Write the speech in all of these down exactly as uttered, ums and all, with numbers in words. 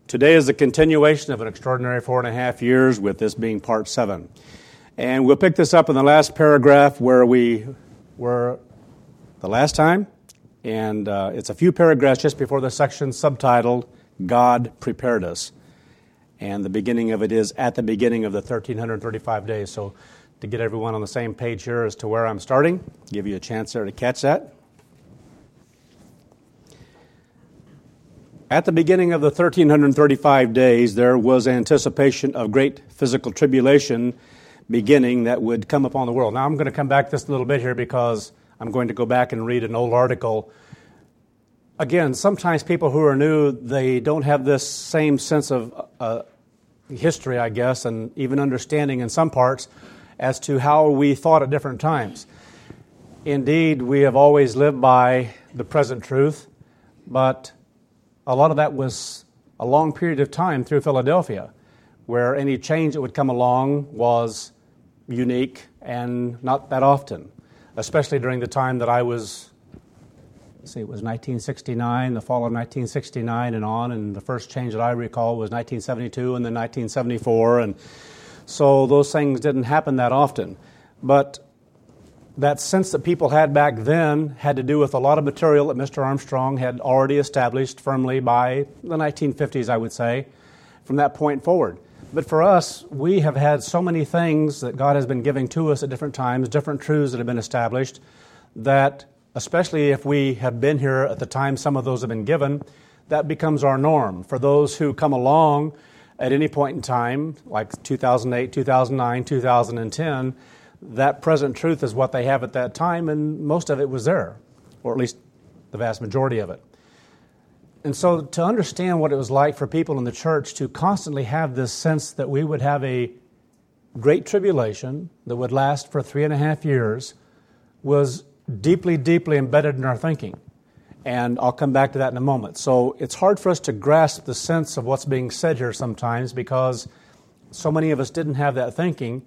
Today is the continuation of an extraordinary four and a half years, with this being part seven. And we'll pick this up in the last paragraph where we were the last time. And uh, it's a few paragraphs just before the section subtitled, God Prepared Us. And the beginning of it is at the beginning of the one thousand three hundred thirty-five days. So to get everyone on the same page here as to where I'm starting, give you a chance there to catch that. At the beginning of the one thousand three hundred thirty-five days, there was anticipation of great physical tribulation beginning that would come upon the world. Now, I'm going to come back just a little bit here because I'm going to go back and read an old article. Again, sometimes people who are new, they don't have this same sense of uh, history, I guess, and even understanding in some parts as to how we thought at different times. Indeed, we have always lived by the present truth, but a lot of that was a long period of time through Philadelphia, where any change that would come along was unique and not that often, especially during the time that I was, let's see, it was nineteen sixty-nine, the fall of nineteen sixty-nine and on, and the first change that I recall was nineteen seventy-two and then nineteen seventy-four, and so those things didn't happen that often. But that sense that people had back then had to do with a lot of material that Mister Armstrong had already established firmly by the nineteen fifties, I would say, from that point forward. But for us, we have had so many things that God has been giving to us at different times, different truths that have been established, that especially if we have been here at the time some of those have been given, that becomes our norm. For those who come along at any point in time, like two thousand eight, two thousand nine, two thousand ten, that present truth is what they have at that time, and most of it was there, or at least the vast majority of it. And so to understand what it was like for people in the church to constantly have this sense that we would have a great tribulation that would last for three and a half years was deeply, deeply embedded in our thinking. And I'll come back to that in a moment. So it's hard for us to grasp the sense of what's being said here sometimes because so many of us didn't have that thinking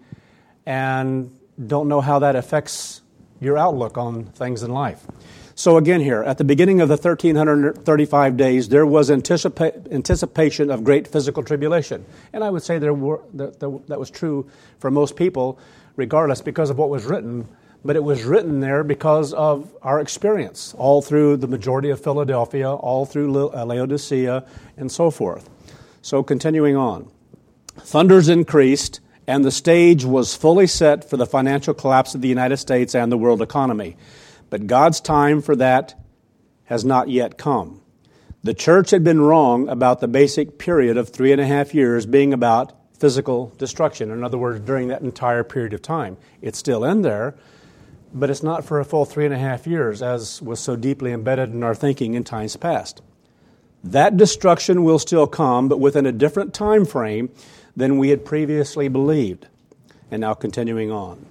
and don't know how that affects your outlook on things in life. So again here, at the beginning of the one thousand three hundred thirty-five days, there was anticipa- anticipation of great physical tribulation. And I would say there were, that, that was true for most people, regardless, because of what was written. But it was written there because of our experience, all through the majority of Philadelphia, all through Laodicea, and so forth. So continuing on. Thunders increased, and the stage was fully set for the financial collapse of the United States and the world economy. But God's time for that has not yet come. The church had been wrong about the basic period of three and a half years being about physical destruction. In other words, during that entire period of time. It's still in there, but it's not for a full three and a half years, as was so deeply embedded in our thinking in times past. That destruction will still come, but within a different time frame than we had previously believed. And now continuing on.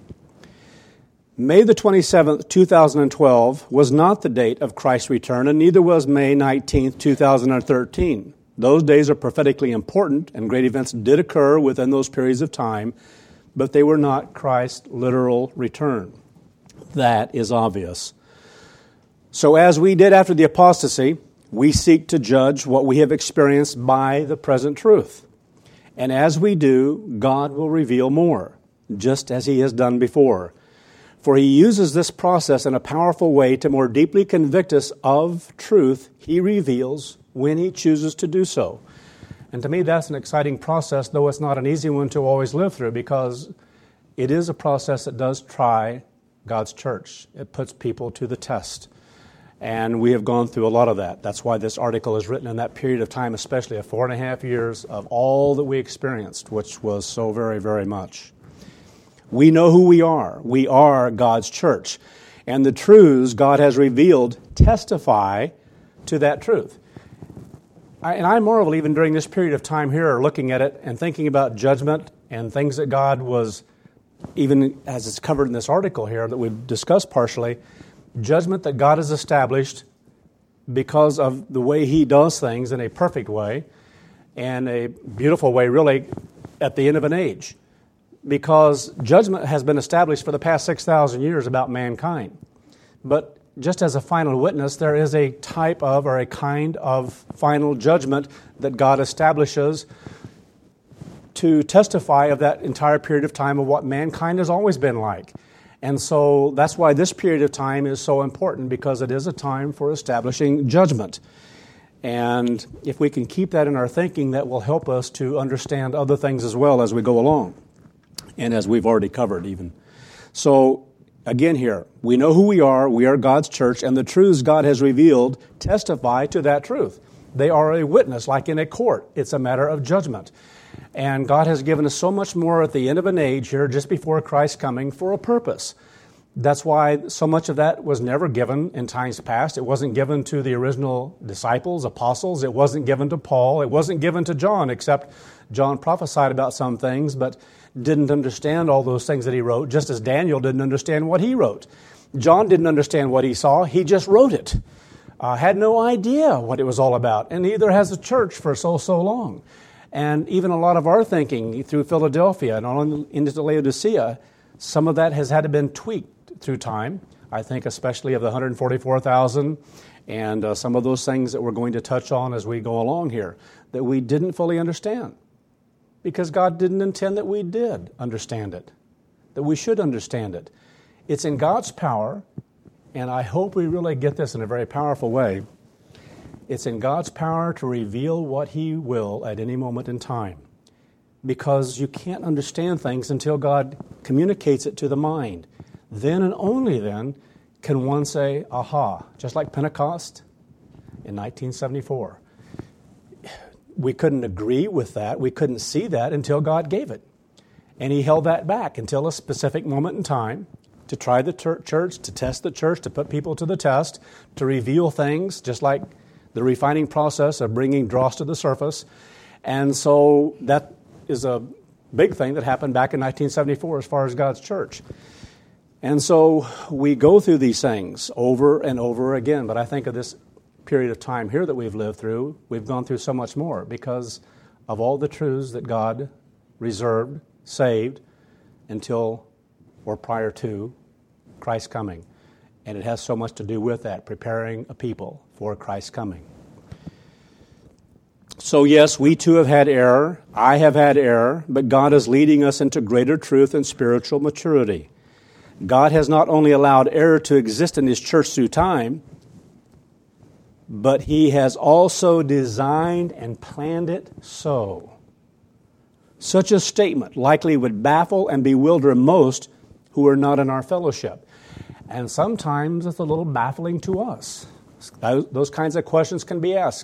May the twenty-seventh, two thousand twelve was not the date of Christ's return, and neither was May nineteenth, two thousand thirteen. Those days are prophetically important, and great events did occur within those periods of time, but they were not Christ's literal return. That is obvious. So as we did after the apostasy, we seek to judge what we have experienced by the present truth. And as we do, God will reveal more, just as He has done before. For He uses this process in a powerful way to more deeply convict us of truth He reveals when He chooses to do so. And to me, that's an exciting process, though it's not an easy one to always live through, because it is a process that does try God's church. It puts people to the test. And we have gone through a lot of that. That's why this article is written in that period of time, especially of four and a half years of all that we experienced, which was so very, very much. We know who we are. We are God's church. And the truths God has revealed testify to that truth. I, and I marvel even during this period of time here, looking at it and thinking about judgment and things that God was, even as it's covered in this article here that we've discussed partially, judgment that God has established because of the way He does things in a perfect way and a beautiful way, really, at the end of an age. Because judgment has been established for the past six thousand years about mankind. But just as a final witness, there is a type of or a kind of final judgment that God establishes to testify of that entire period of time of what mankind has always been like. And so that's why this period of time is so important, because it is a time for establishing judgment. And if we can keep that in our thinking, that will help us to understand other things as well as we go along, and as we've already covered even. So again here, we know who we are, we are God's church, and the truths God has revealed testify to that truth. They are a witness, like in a court. It's a matter of judgment. And God has given us so much more at the end of an age here, just before Christ's coming, for a purpose. That's why so much of that was never given in times past. It wasn't given to the original disciples, apostles. It wasn't given to Paul. It wasn't given to John, except John prophesied about some things, but didn't understand all those things that he wrote, just as Daniel didn't understand what he wrote. John didn't understand what he saw. He just wrote it. Uh, had no idea what it was all about. And neither has the church for so, so long. And even a lot of our thinking through Philadelphia and on into Laodicea, some of that has had to been tweaked through time. I think especially of the one hundred forty-four thousand and uh, some of those things that we're going to touch on as we go along here that we didn't fully understand, because God didn't intend that we did understand it, that we should understand it. It's in God's power, and I hope we really get this in a very powerful way. It's in God's power to reveal what He will at any moment in time, because you can't understand things until God communicates it to the mind. Then and only then can one say, aha, just like Pentecost in nineteen seventy-four. We couldn't agree with that. We couldn't see that until God gave it. And He held that back until a specific moment in time to try the church, to test the church, to put people to the test, to reveal things, just like the refining process of bringing dross to the surface. And so that is a big thing that happened back in nineteen seventy-four as far as God's church. And so we go through these things over and over again. But I think of this period of time here that we've lived through, we've gone through so much more because of all the truths that God reserved, saved, until or prior to Christ's coming. And it has so much to do with that, preparing a people for Christ's coming. So yes, we too have had error. I have had error, but God is leading us into greater truth and spiritual maturity. God has not only allowed error to exist in His church through time, but He has also designed and planned it so. Such a statement likely would baffle and bewilder most who are not in our fellowship. And sometimes it's a little baffling to us. Those kinds of questions can be asked.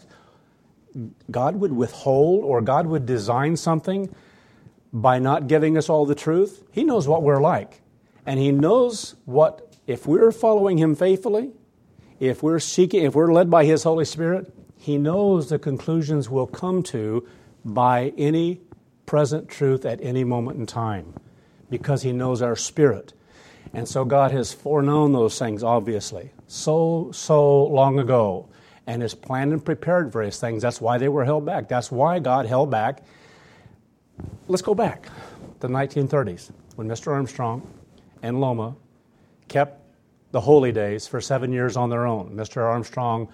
God would withhold, or God would design something by not giving us all the truth? He knows what we're like. And He knows what, if we're following Him faithfully, if we're seeking, if we're led by His Holy Spirit, He knows the conclusions we'll come to by any present truth at any moment in time, because He knows our spirit. And so God has foreknown those things, obviously, so, so long ago, and has planned and prepared various things. That's why they were held back. That's why God held back. Let's go back to the nineteen thirties, when Mister Armstrong and Loma kept the holy days for seven years on their own. Mister Armstrong,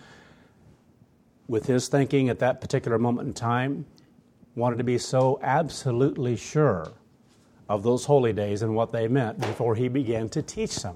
with his thinking at that particular moment in time, wanted to be so absolutely sure of those holy days and what they meant before he began to teach them.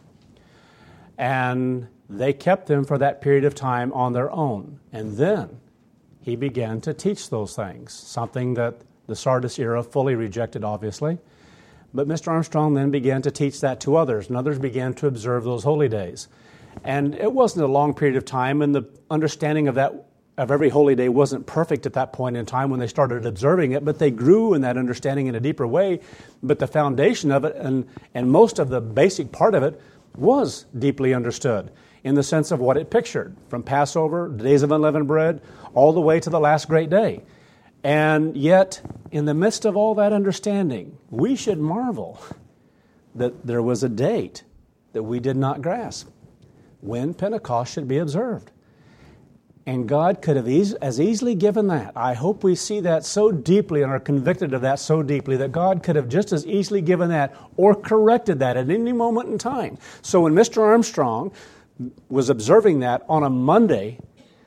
And they kept them for that period of time on their own. And then he began to teach those things, something that the Sardis era fully rejected, obviously. But Mister Armstrong then began to teach that to others, and others began to observe those holy days. And it wasn't a long period of time, and the understanding of that of every holy day wasn't perfect at that point in time when they started observing it, but they grew in that understanding in a deeper way. But the foundation of it, and, and most of the basic part of it, was deeply understood in the sense of what it pictured, from Passover, the days of unleavened bread, all the way to the last great day. And yet, in the midst of all that understanding, we should marvel that there was a date that we did not grasp when Pentecost should be observed. And God could have eas- as easily given that. I hope we see that so deeply and are convicted of that so deeply that God could have just as easily given that or corrected that at any moment in time. So when Mister Armstrong was observing that on a Monday,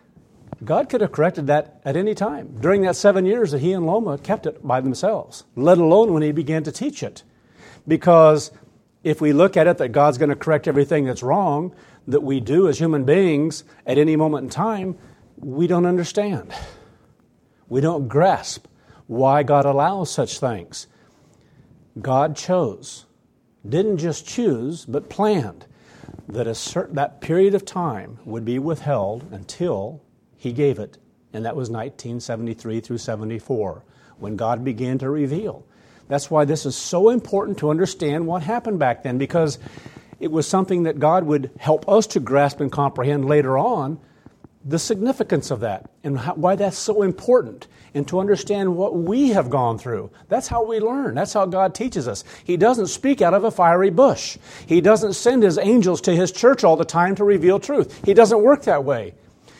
God could have corrected that at any time during that seven years that he and Loma kept it by themselves, let alone when he began to teach it. Because if we look at it that God's going to correct everything that's wrong that we do as human beings at any moment in time, we don't understand. We don't grasp why God allows such things. God chose, didn't just choose, but planned that a certain, that period of time would be withheld until he gave it, and that was nineteen seventy-three through seventy-four, when God began to reveal. That's why this is so important to understand what happened back then, because it was something that God would help us to grasp and comprehend later on, the significance of that and how, why that's so important, and to understand what we have gone through. That's how we learn. That's how God teaches us. He doesn't speak out of a fiery bush. He doesn't send his angels to his church all the time to reveal truth. He doesn't work that way.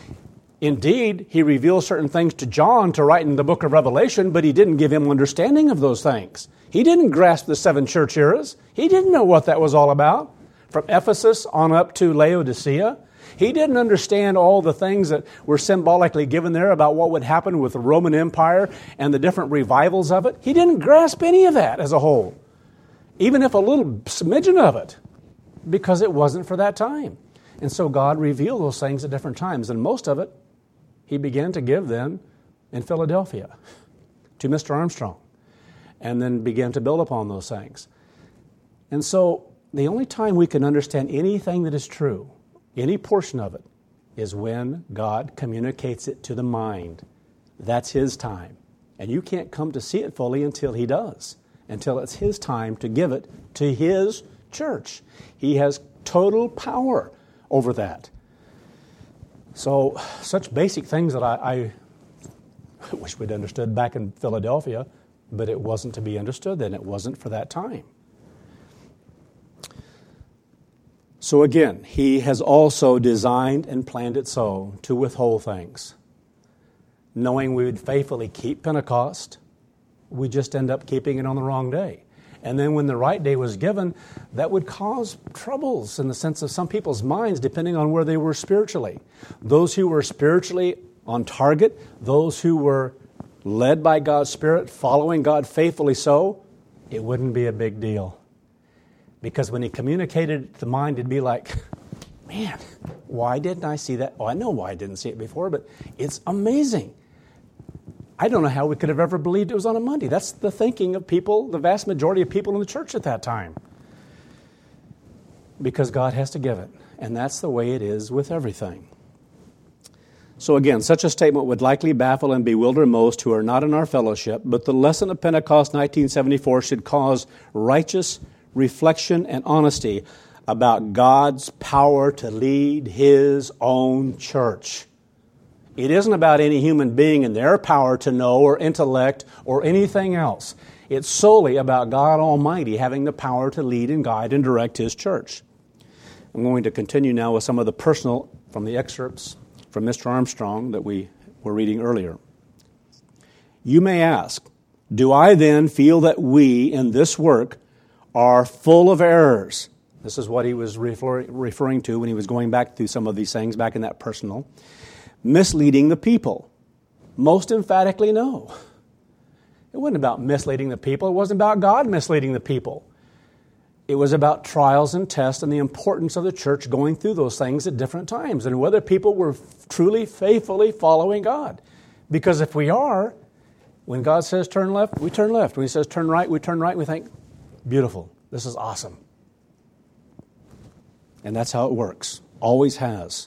Indeed, he reveals certain things to John to write in the book of Revelation, but he didn't give him understanding of those things. He didn't grasp the seven church eras. He didn't know what that was all about. From Ephesus on up to Laodicea, he didn't understand all the things that were symbolically given there about what would happen with the Roman Empire and the different revivals of it. He didn't grasp any of that as a whole, even if a little smidgen of it, because it wasn't for that time. And so God revealed those things at different times, and most of it he began to give then in Philadelphia to Mister Armstrong, and then began to build upon those things. And so the only time we can understand anything that is true, any portion of it, is when God communicates it to the mind. That's his time. And you can't come to see it fully until he does, until it's his time to give it to his church. He has total power over that. So, such basic things that I, I wish we'd understood back in Philadelphia, but it wasn't to be understood then. It wasn't for that time. So again, he has also designed and planned it so to withhold things. Knowing we would faithfully keep Pentecost, we just end up keeping it on the wrong day. And then when the right day was given, that would cause troubles in the sense of some people's minds, depending on where they were spiritually. Those who were spiritually on target, those who were led by God's Spirit, following God faithfully so, it wouldn't be a big deal. Because when he communicated it to the mind, it'd be like, man, why didn't I see that? Oh, I know why I didn't see it before, but it's amazing. I don't know how we could have ever believed it was on a Monday. That's the thinking of people, the vast majority of people in the church at that time. Because God has to give it. And that's the way it is with everything. So again, such a statement would likely baffle and bewilder most who are not in our fellowship, but the lesson of Pentecost nineteen seventy-four should cause righteous reflection and honesty about God's power to lead his own church. It isn't about any human being and their power to know or intellect or anything else. It's solely about God Almighty having the power to lead and guide and direct his church. I'm going to continue now with some of the personal from the excerpts from Mister Armstrong that we were reading earlier. You may ask, do I then feel that we in this work are full of errors? This is what he was refer- referring to when he was going back through some of these things back in that personal. Misleading the people? Most emphatically, no. It wasn't about misleading the people. It wasn't about God misleading the people. It was about trials and tests and the importance of the church going through those things at different times and whether people were truly, faithfully following God. Because if we are, when God says turn left, we turn left. When he says turn right, we turn right. We think, beautiful. This is awesome. And that's how it works. Always has.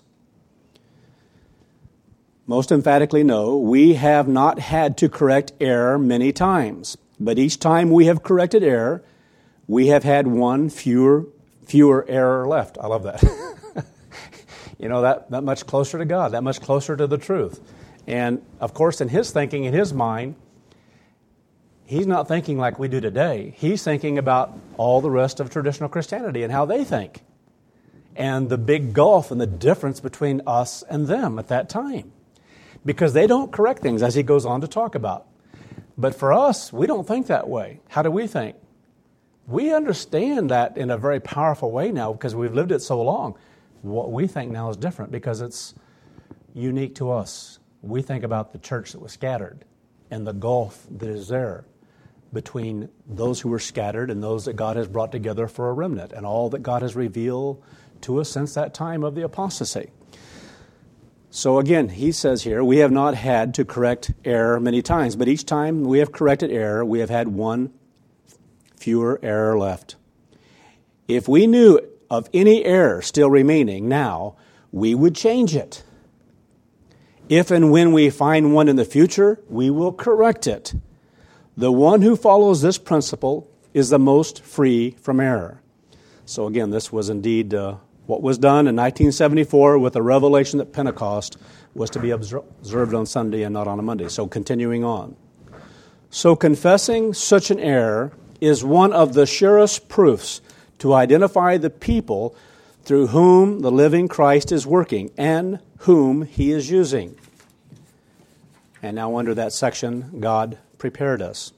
Most emphatically, no, we have not had to correct error many times. But each time we have corrected error, we have had one fewer fewer error left. I love that. You know, that, that much closer to God, that much closer to the truth. And, of course, in his thinking, in his mind, he's not thinking like we do today. He's thinking about all the rest of traditional Christianity and how they think. And the big gulf and the difference between us and them at that time. Because they don't correct things, as he goes on to talk about. But for us, we don't think that way. How do we think? We understand that in a very powerful way now because we've lived it so long. what we think now is different because it's unique to us. We think about the church that was scattered and the gulf that is there between those who were scattered and those that God has brought together for a remnant, and all that God has revealed to us since that time of the apostasy. So again, he says here, we have not had to correct error many times, but each time we have corrected error, we have had one fewer error left. If we knew of any error still remaining now, we would change it. If and when we find one in the future, we will correct it. The one who follows this principle is the most free from error. So again, this was indeed uh, what was done in nineteen seventy-four with the revelation that Pentecost was to be observed on Sunday and not on a Monday. So continuing on. So confessing such an error is one of the surest proofs to identify the people through whom the living Christ is working and whom he is using. And now under that section, God prepared us.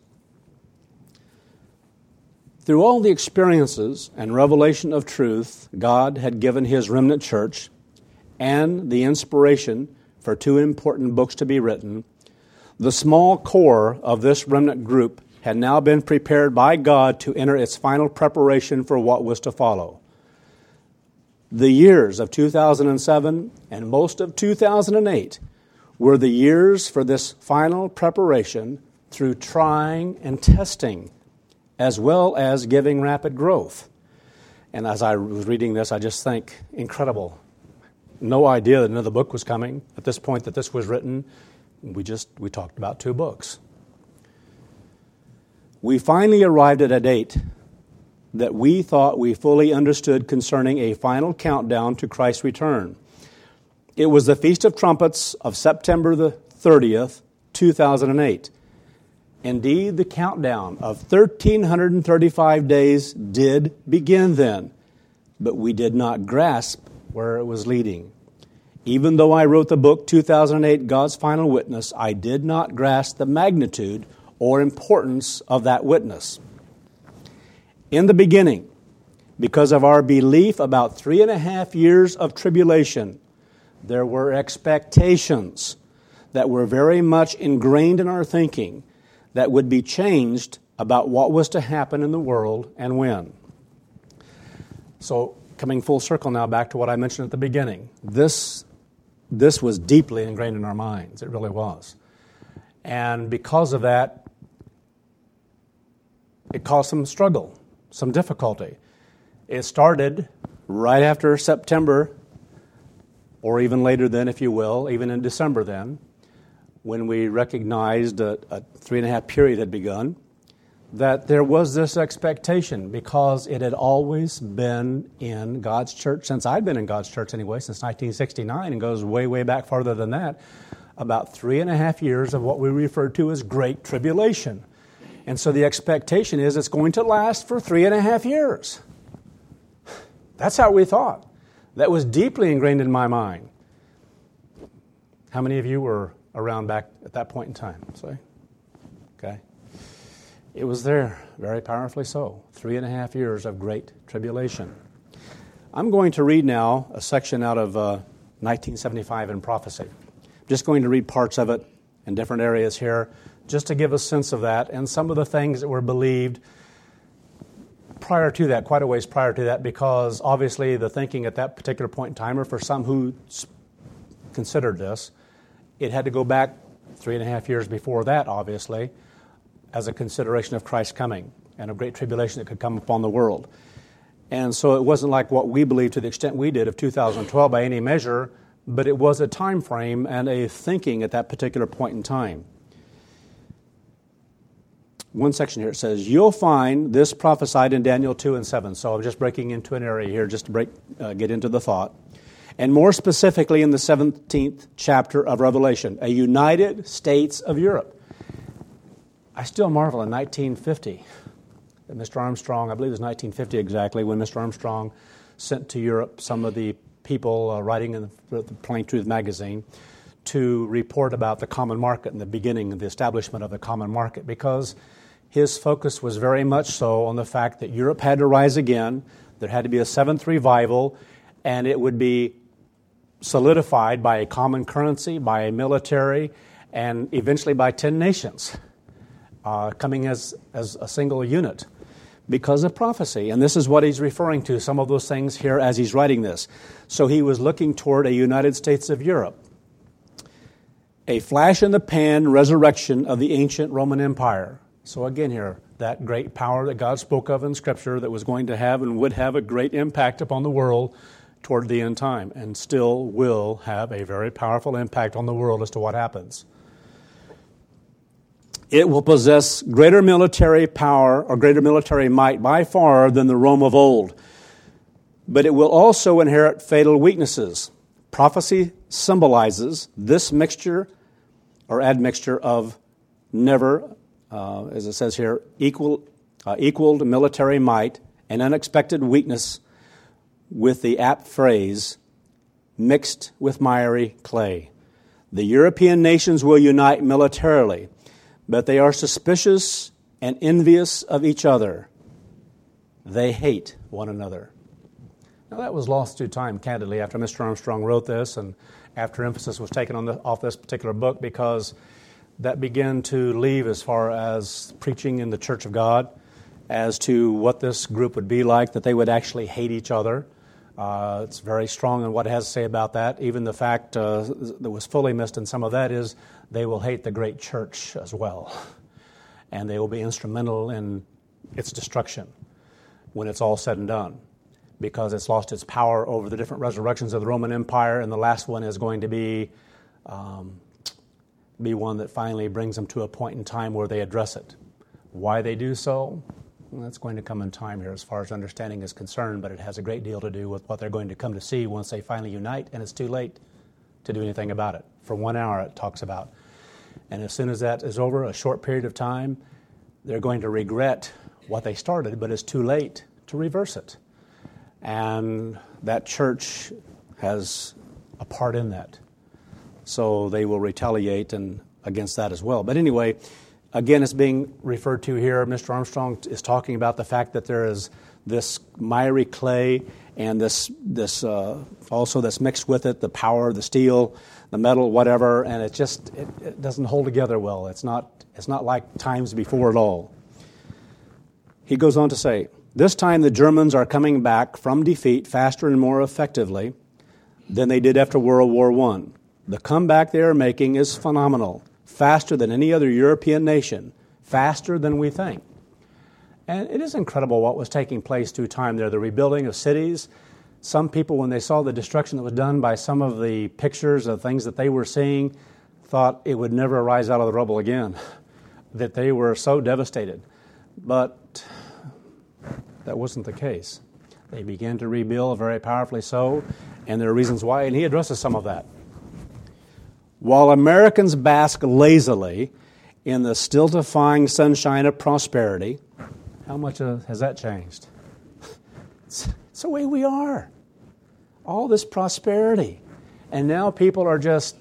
Through all the experiences and revelation of truth, God had given his remnant church and the inspiration for two important books to be written. The small core of this remnant group had now been prepared by God to enter its final preparation for what was to follow. The years of two thousand seven and most of two thousand eight were the years for this final preparation through trying and testing, as well as giving rapid growth. And as I was reading this, I just think, incredible. No idea that another book was coming. At this point that this was written, we just we talked about two books. We finally arrived at a date that we thought we fully understood concerning a final countdown to Christ's return. It was the Feast of Trumpets of September the thirtieth, two thousand eight. Indeed, the countdown of one thousand three hundred thirty-five days did begin then, but we did not grasp where it was leading. Even though I wrote the book two thousand eight, God's Final Witness, I did not grasp the magnitude or importance of that witness. In the beginning, because of our belief about three and a half years of tribulation, there were expectations that were very much ingrained in our thinking that would be changed about what was to happen in the world and when. So, coming full circle now back to what I mentioned at the beginning, this, this was deeply ingrained in our minds. It really was. And because of that, it caused some struggle, some difficulty. It started right after September, or even later then, if you will, even in December then, when we recognized a, a three and a half period had begun, that there was this expectation because it had always been in God's church, since I'd been in God's church anyway, since nineteen sixty-nine, and goes way, way back farther than that, about three and a half years of what we refer to as Great Tribulation. And so the expectation is it's going to last for three and a half years. That's how we thought. That was deeply ingrained in my mind. How many of you were around back at that point in time? Say, okay. It was there, very powerfully so. Three and a half years of great tribulation. I'm going to read now a section out of uh, nineteen seventy-five in Prophecy. I'm just going to read parts of it in different areas here, just to give a sense of that and some of the things that were believed prior to that, quite a ways prior to that, because obviously the thinking at that particular point in time, or for some who considered this, it had to go back three and a half years before that, obviously, as a consideration of Christ's coming and a great tribulation that could come upon the world. And so it wasn't like what we believed to the extent we did of two thousand twelve by any measure, but it was a time frame and a thinking at that particular point in time. One section here, it says, you'll find this prophesied in Daniel two and seven. So I'm just breaking into an area here just to break, uh, get into the thought. And more specifically in the seventeenth chapter of Revelation, a United States of Europe. I still marvel in nineteen fifty that Mister Armstrong, I believe it was nineteen fifty exactly, when Mister Armstrong sent to Europe some of the people uh, writing in the, the Plain Truth magazine to report about the common market and the beginning of the establishment of the common market, because his focus was very much so on the fact that Europe had to rise again, there had to be a seventh revival, and it would be solidified by a common currency, by a military, and eventually by ten nations uh, coming as, as a single unit because of prophecy. And this is what he's referring to, some of those things here as he's writing this. So he was looking toward a United States of Europe, a flash-in-the-pan resurrection of the ancient Roman Empire. So again here, that great power that God spoke of in Scripture that was going to have and would have a great impact upon the world toward the end time, and still will have a very powerful impact on the world as to what happens. It will possess greater military power or greater military might by far than the Rome of old. But it will also inherit fatal weaknesses. Prophecy symbolizes this mixture or admixture of never, uh, as it says here, equal, uh, equaled military might and unexpected weakness with the apt phrase, mixed with miry clay. The European nations will unite militarily, but they are suspicious and envious of each other. They hate one another. Now that was lost through time, candidly, after Mister Armstrong wrote this and after emphasis was taken on the, off this particular book, because that began to leave as far as preaching in the Church of God as to what this group would be like, that they would actually hate each other. Uh, it's very strong in what it has to say about that. Even the fact uh, that was fully missed in some of that is they will hate the great church as well. And they will be instrumental in its destruction when it's all said and done, because it's lost its power over the different resurrections of the Roman Empire, and the last one is going to be um, be one that finally brings them to a point in time where they address it. Why they do so? Well, that's going to come in time here as far as understanding is concerned, but it has a great deal to do with what they're going to come to see once they finally unite, and it's too late to do anything about it. For one hour it talks about. And as soon as that is over, a short period of time, they're going to regret what they started, but it's too late to reverse it. And that church has a part in that. So they will retaliate and against that as well. But anyway, again, it's being referred to here. Mister Armstrong is talking about the fact that there is this miry clay and this this uh, also that's mixed with it, the power, the steel, the metal, whatever, and it just it, it doesn't hold together well. It's not it's not like times before at all. He goes on to say, this time the Germans are coming back from defeat faster and more effectively than they did after World War One. The comeback they are making is phenomenal, faster than any other European nation, faster than we think. And it is incredible what was taking place through time there, the rebuilding of cities. Some people, when they saw the destruction that was done by some of the pictures of things that they were seeing, thought it would never arise out of the rubble again, that they were so devastated. But that wasn't the case. They began to rebuild very powerfully so, and there are reasons why, and he addresses some of that. While Americans bask lazily in the stultifying sunshine of prosperity, how much uh, has that changed? It's, it's the way we are. All this prosperity. And now people are just,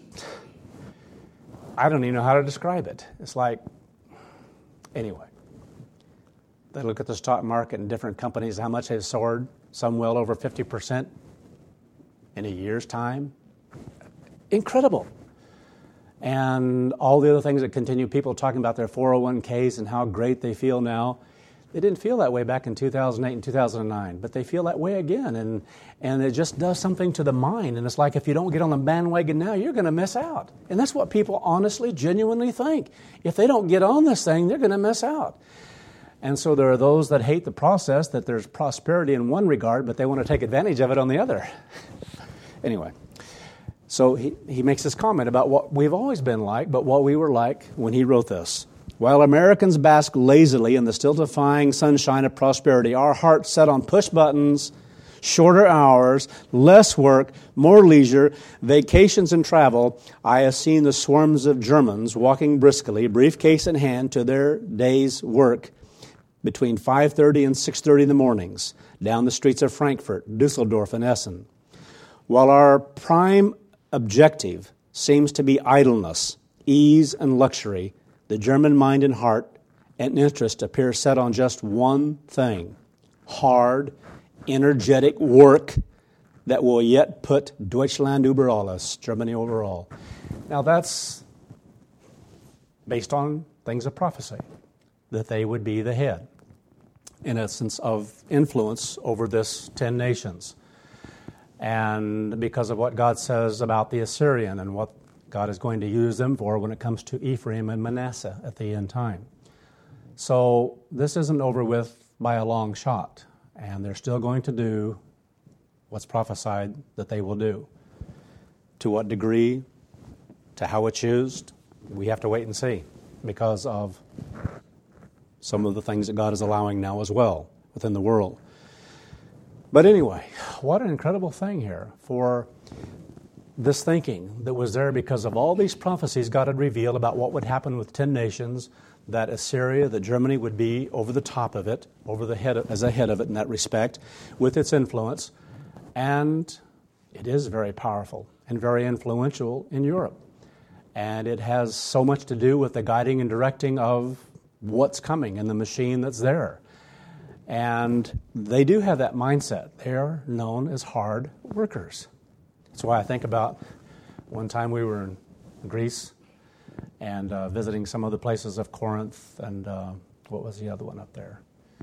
I don't even know how to describe it. It's like, anyway. They look at the stock market and different companies, how much they've soared, some well over fifty percent in a year's time. Incredible. And all the other things that continue, people talking about their four oh one k's and how great they feel now. They didn't feel that way back in two thousand eight and two thousand nine, but they feel that way again. And, and it just does something to the mind. And it's like if you don't get on the bandwagon now, you're going to miss out. And that's what people honestly, genuinely think. If they don't get on this thing, they're going to miss out. And so there are those that hate the process, that there's prosperity in one regard, but they want to take advantage of it on the other. Anyway, so he, he makes this comment about what we've always been like, but what we were like when he wrote this. While Americans bask lazily in the stultifying sunshine of prosperity, our hearts set on push buttons, shorter hours, less work, more leisure, vacations and travel, I have seen the swarms of Germans walking briskly, briefcase in hand, to their day's work between five thirty and six thirty in the mornings, down the streets of Frankfurt, Dusseldorf, and Essen. While our prime objective seems to be idleness, ease, and luxury, the German mind and heart and interest appear set on just one thing: hard, energetic work that will yet put Deutschland über alles, Germany over all. Now that's based on things of prophecy, that they would be the head, in essence, of influence over this ten nations. And because of what God says about the Assyrian and what God is going to use them for when it comes to Ephraim and Manasseh at the end time. So this isn't over with by a long shot, and they're still going to do what's prophesied that they will do. To what degree, to how it's used, we have to wait and see because of some of the things that God is allowing now as well within the world. But anyway, what an incredible thing here for this thinking that was there because of all these prophecies God had revealed about what would happen with ten nations, that Assyria, that Germany would be over the top of it, over the head of, as a head of it in that respect, with its influence. And it is very powerful and very influential in Europe. And it has so much to do with the guiding and directing of what's coming and the machine that's there. And they do have that mindset. They are known as hard workers. That's why I think about one time we were in Greece and uh, visiting some of the places of Corinth and uh, what was the other one up there?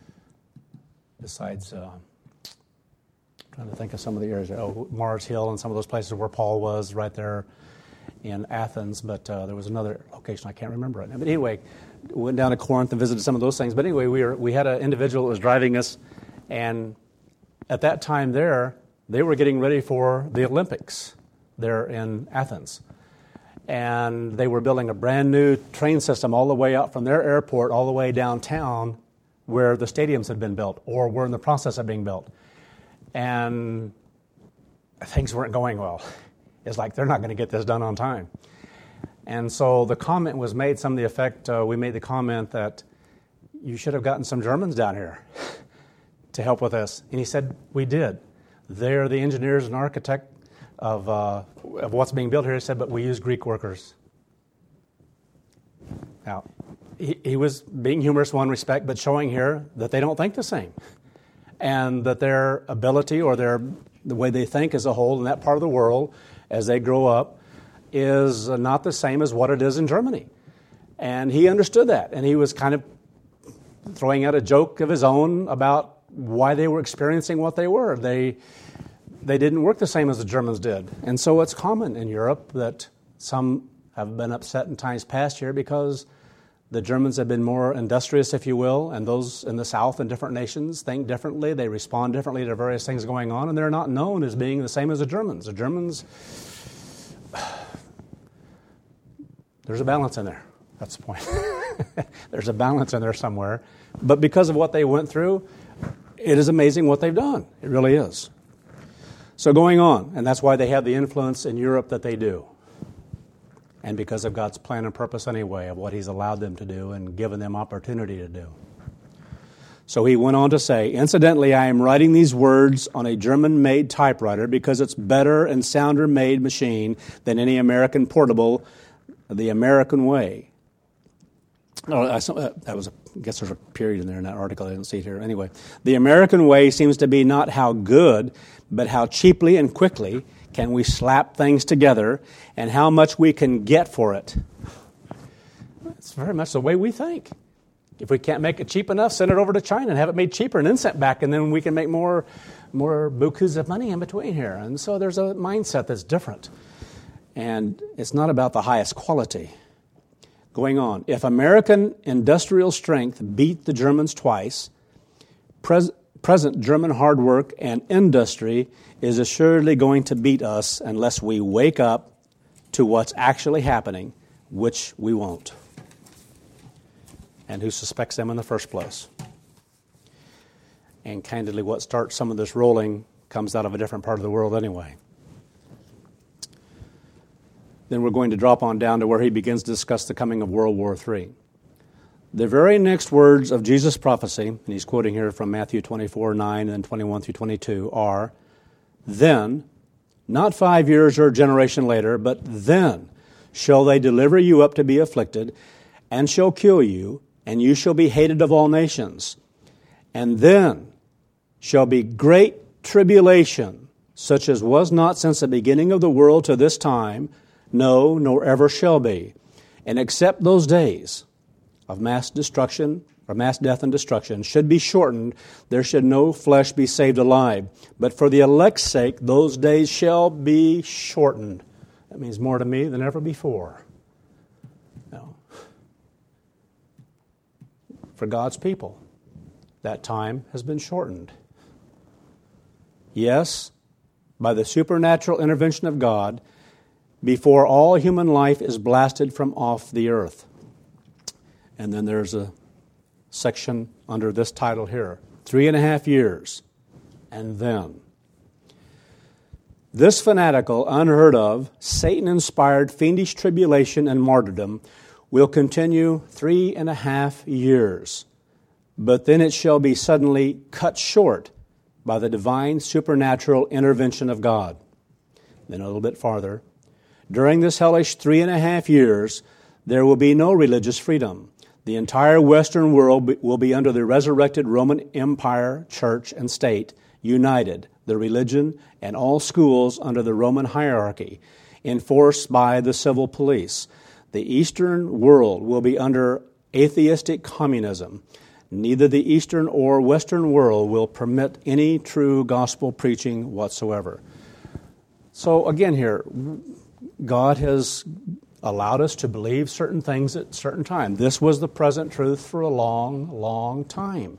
Besides, uh, trying to think of some of the areas. Oh, Mars Hill and some of those places where Paul was right there in Athens. But uh, there was another location I can't remember right now. But anyway, we went down to Corinth and visited some of those things. But anyway, we were we had an individual that was driving us, and at that time there, they were getting ready for the Olympics there in Athens. And they were building a brand new train system all the way out from their airport all the way downtown where the stadiums had been built or were in the process of being built. And things weren't going well. It's like they're not going to get this done on time. And so the comment was made, some of the effect, uh, we made the comment that you should have gotten some Germans down here to help with this. And he said, we did. They're the engineers and architect of uh, of what's being built here. He said, but we use Greek workers. Now, he, he was being humorous in one respect, but showing here that they don't think the same. And that their ability or their the way they think as a whole in that part of the world as they grow up is not the same as what it is in Germany. And he understood that. And he was kind of throwing out a joke of his own about why they were experiencing what they were. They they didn't work the same as the Germans did. And so it's common in Europe that some have been upset in times past here because the Germans have been more industrious, if you will, and those in the South and different nations think differently. They respond differently to various things going on, and they're not known as being the same as the Germans. The Germans, there's a balance in there. That's the point. There's a balance in there somewhere. But because of what they went through, it is amazing what they've done. It really is. So going on, and that's why they have the influence in Europe that they do. And because of God's plan and purpose anyway, of what He's allowed them to do and given them opportunity to do. So he went on to say, incidentally, I am writing these words on a German-made typewriter because it's better and sounder-made machine than any American portable, the American way. Oh, I saw, uh, that was a, I guess there's a period in there in that article. I didn't see it here. Anyway, the American way seems to be not how good, but how cheaply and quickly can we slap things together and how much we can get for it. It's very much the way we think. If we can't make it cheap enough, send it over to China and have it made cheaper and then sent back, and then we can make more, more bukus of money in between here. And so there's a mindset that's different. And it's not about the highest quality. Going on, if American industrial strength beat the Germans twice, pres- present German hard work and industry is assuredly going to beat us unless we wake up to what's actually happening, which we won't. And who suspects them in the first place? And candidly, what starts some of this rolling comes out of a different part of the world anyway. Then we're going to drop on down to where he begins to discuss the coming of World War Three. The very next words of Jesus' prophecy, and he's quoting here from Matthew twenty-four nine and twenty-one through twenty-two, are, then, not five years or a generation later, but then shall they deliver you up to be afflicted, and shall kill you, and you shall be hated of all nations. And then shall be great tribulation, such as was not since the beginning of the world to this time, no, nor ever shall be. And except those days of mass destruction, or mass death and destruction, should be shortened, there should no flesh be saved alive. But for the elect's sake, those days shall be shortened. That means more to me than ever before. No. For God's people, that time has been shortened. Yes, by the supernatural intervention of God, before all human life is blasted from off the earth. And then there's a section under this title here, three and a half years, and then. This fanatical, unheard of, Satan-inspired fiendish tribulation and martyrdom will continue three and a half years, but then it shall be suddenly cut short by the divine supernatural intervention of God. Then a little bit farther, during this hellish three and a half years, there will be no religious freedom. The entire Western world will be under the resurrected Roman Empire, church, and state, united, the religion and all schools under the Roman hierarchy, enforced by the civil police. The Eastern world will be under atheistic communism. Neither the Eastern or Western world will permit any true gospel preaching whatsoever. So again here, God has allowed us to believe certain things at certain time. This was the present truth for a long, long time.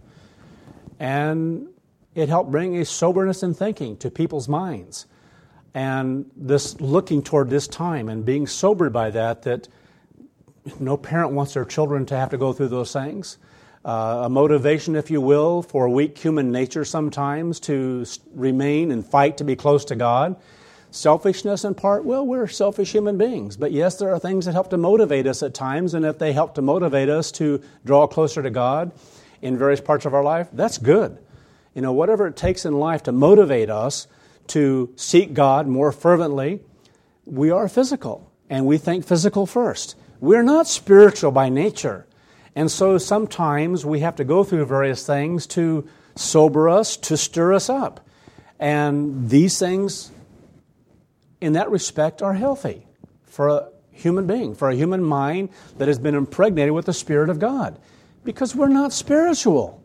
And it helped bring a soberness in thinking to people's minds. And this looking toward this time and being sobered by that, that no parent wants their children to have to go through those things. Uh, a motivation, if you will, for weak human nature sometimes to remain and fight to be close to God. Selfishness in part, well, we're selfish human beings. But yes, there are things that help to motivate us at times, and if they help to motivate us to draw closer to God in various parts of our life, that's good. You know, whatever it takes in life to motivate us to seek God more fervently, we are physical, and we think physical first. We're not spiritual by nature. And so sometimes we have to go through various things to sober us, to stir us up. And these things, in that respect, are healthy for a human being, for a human mind that has been impregnated with the Spirit of God. Because we're not spiritual.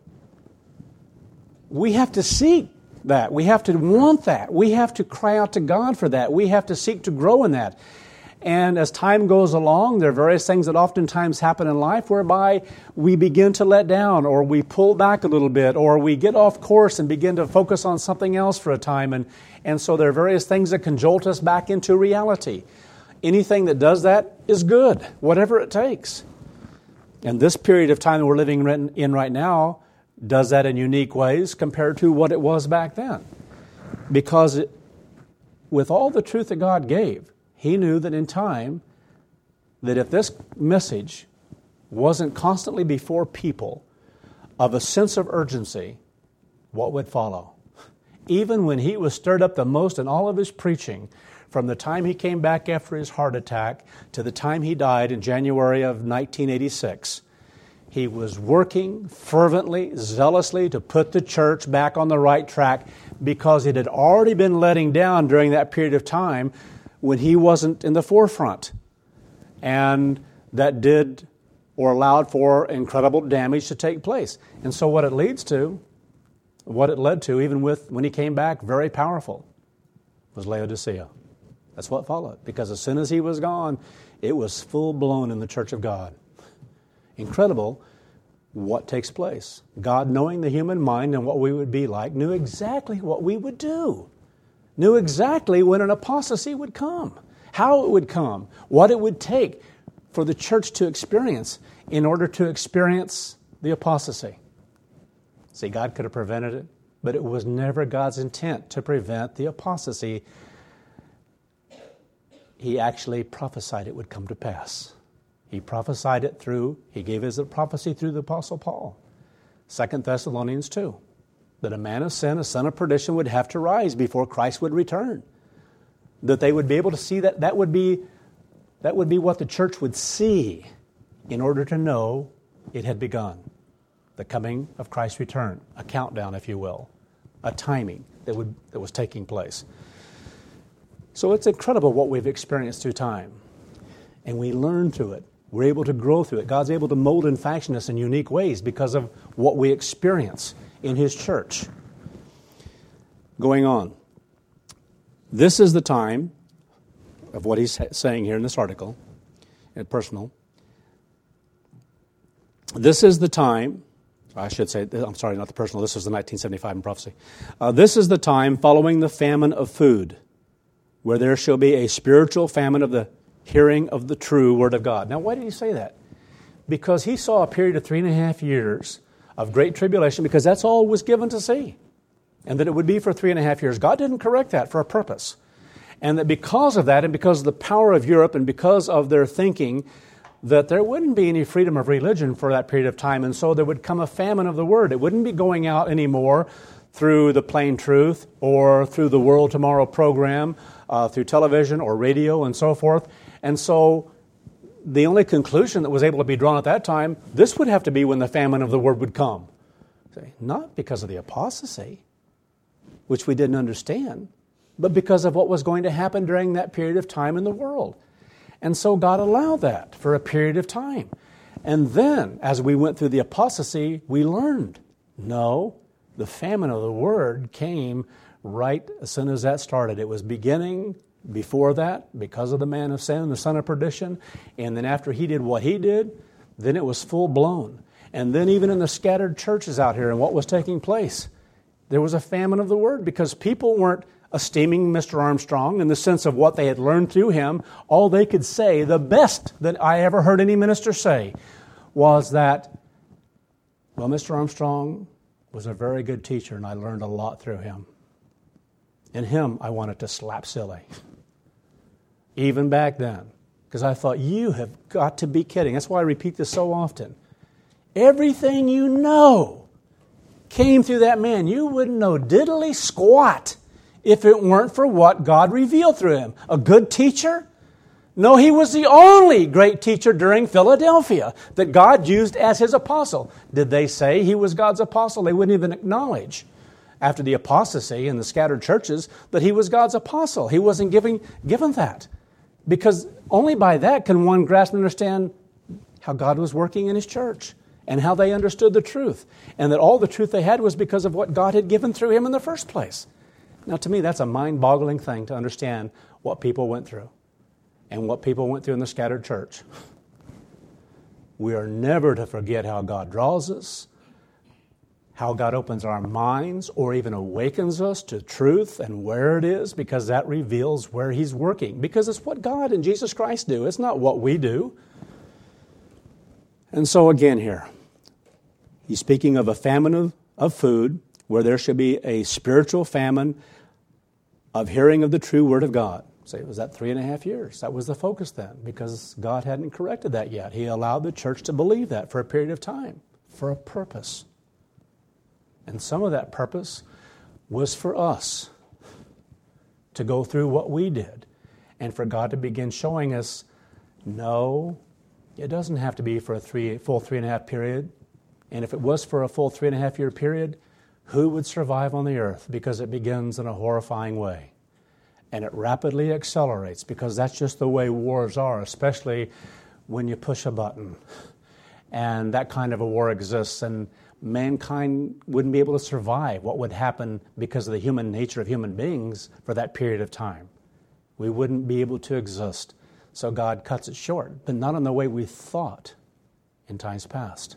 We have to seek that. We have to want that. We have to cry out to God for that. We have to seek to grow in that. And as time goes along, there are various things that oftentimes happen in life whereby we begin to let down, or we pull back a little bit, or we get off course and begin to focus on something else for a time. And, and so there are various things that can jolt us back into reality. Anything that does that is good, whatever it takes. And this period of time that we're living in right now does that in unique ways compared to what it was back then. Because it, with all the truth that God gave, He knew that in time, that if this message wasn't constantly before people of a sense of urgency, what would follow? Even when He was stirred up the most in all of His preaching, from the time He came back after His heart attack to the time He died in January of nineteen eighty-six, He was working fervently, zealously to put the church back on the right track, because it had already been letting down during that period of time when He wasn't in the forefront. And that did or allowed for incredible damage to take place. And so what it leads to, what it led to, even with when He came back, very powerful, was Laodicea. That's what followed. Because as soon as He was gone, it was full-blown in the church of God. Incredible what takes place. God, knowing the human mind and what we would be like, knew exactly what we would do. Knew exactly when an apostasy would come, how it would come, what it would take for the church to experience in order to experience the apostasy. See, God could have prevented it, but it was never God's intent to prevent the apostasy. He actually prophesied it would come to pass. He prophesied it through, He gave His prophecy through the Apostle Paul. Second Thessalonians two. That a man of sin, a son of perdition, would have to rise before Christ would return. That they would be able to see that that would be that would be what the church would see in order to know it had begun. The coming of Christ's return. A countdown, if you will. A timing that would that was taking place. So it's incredible what we've experienced through time. And we learn through it. We're able to grow through it. God's able to mold and fashion us in unique ways because of what we experience in His church. Going on. This is the time of what he's saying here in this article, and personal. This is the time, I should say, I'm sorry, not the personal, this is the nineteen seventy-five in prophecy. Uh, this is the time following the famine of food, where there shall be a spiritual famine of the hearing of the true word of God. Now, why did he say that? Because he saw a period of three and a half years of great tribulation, because that's all was given to see. And that it would be for three and a half years. God didn't correct that for a purpose. And that because of that, and because of the power of Europe, and because of their thinking, that there wouldn't be any freedom of religion for that period of time. And so there would come a famine of the Word. It wouldn't be going out anymore through the Plain Truth, or through the World Tomorrow program, uh, through television or radio and so forth. And so the only conclusion that was able to be drawn at that time, this would have to be when the famine of the Word would come. Not because of the apostasy, which we didn't understand, but because of what was going to happen during that period of time in the world. And so God allowed that for a period of time. And then, as we went through the apostasy, we learned, no, the famine of the Word came right as soon as that started. It was beginning before that because of the man of sin, the son of perdition. And then after he did what he did, then it was full blown. And then even in the scattered churches out here and what was taking place, there was a famine of the Word because people weren't esteeming Mister Armstrong in the sense of what they had learned through him. All they could say, the best that I ever heard any minister say, was that, well, Mister Armstrong was a very good teacher and I learned a lot through him. And him I wanted to slap silly. Even back then. Because I thought, you have got to be kidding. That's why I repeat this so often. Everything you know came through that man. You wouldn't know diddly squat if it weren't for what God revealed through him. A good teacher? No, he was the only great teacher during Philadelphia that God used as his apostle. Did they say he was God's apostle? They wouldn't even acknowledge, after the apostasy in the scattered churches, that he was God's apostle. He wasn't giving, given that. Because only by that can one grasp and understand how God was working in His church and how they understood the truth. And that all the truth they had was because of what God had given through him in the first place. Now, to me, that's a mind-boggling thing to understand what people went through and what people went through in the scattered church. We are never to forget how God draws us, how God opens our minds or even awakens us to truth and where it is, because that reveals where He's working. Because it's what God and Jesus Christ do. It's not what we do. And so again here, he's speaking of a famine of, of food, where there should be a spiritual famine of hearing of the true Word of God. Say, was that three and a half years? That was the focus then, because God hadn't corrected that yet. He allowed the church to believe that for a period of time, for a purpose. And some of that purpose was for us to go through what we did, and for God to begin showing us, no, it doesn't have to be for a three, full three and a half period. And if it was for a full three and a half year period, who would survive on the earth? Because it begins in a horrifying way. And it rapidly accelerates, because that's just the way wars are, especially when you push a button. And that kind of a war exists, and mankind wouldn't be able to survive what would happen because of the human nature of human beings for that period of time. We wouldn't be able to exist. So God cuts it short, but not in the way we thought in times past.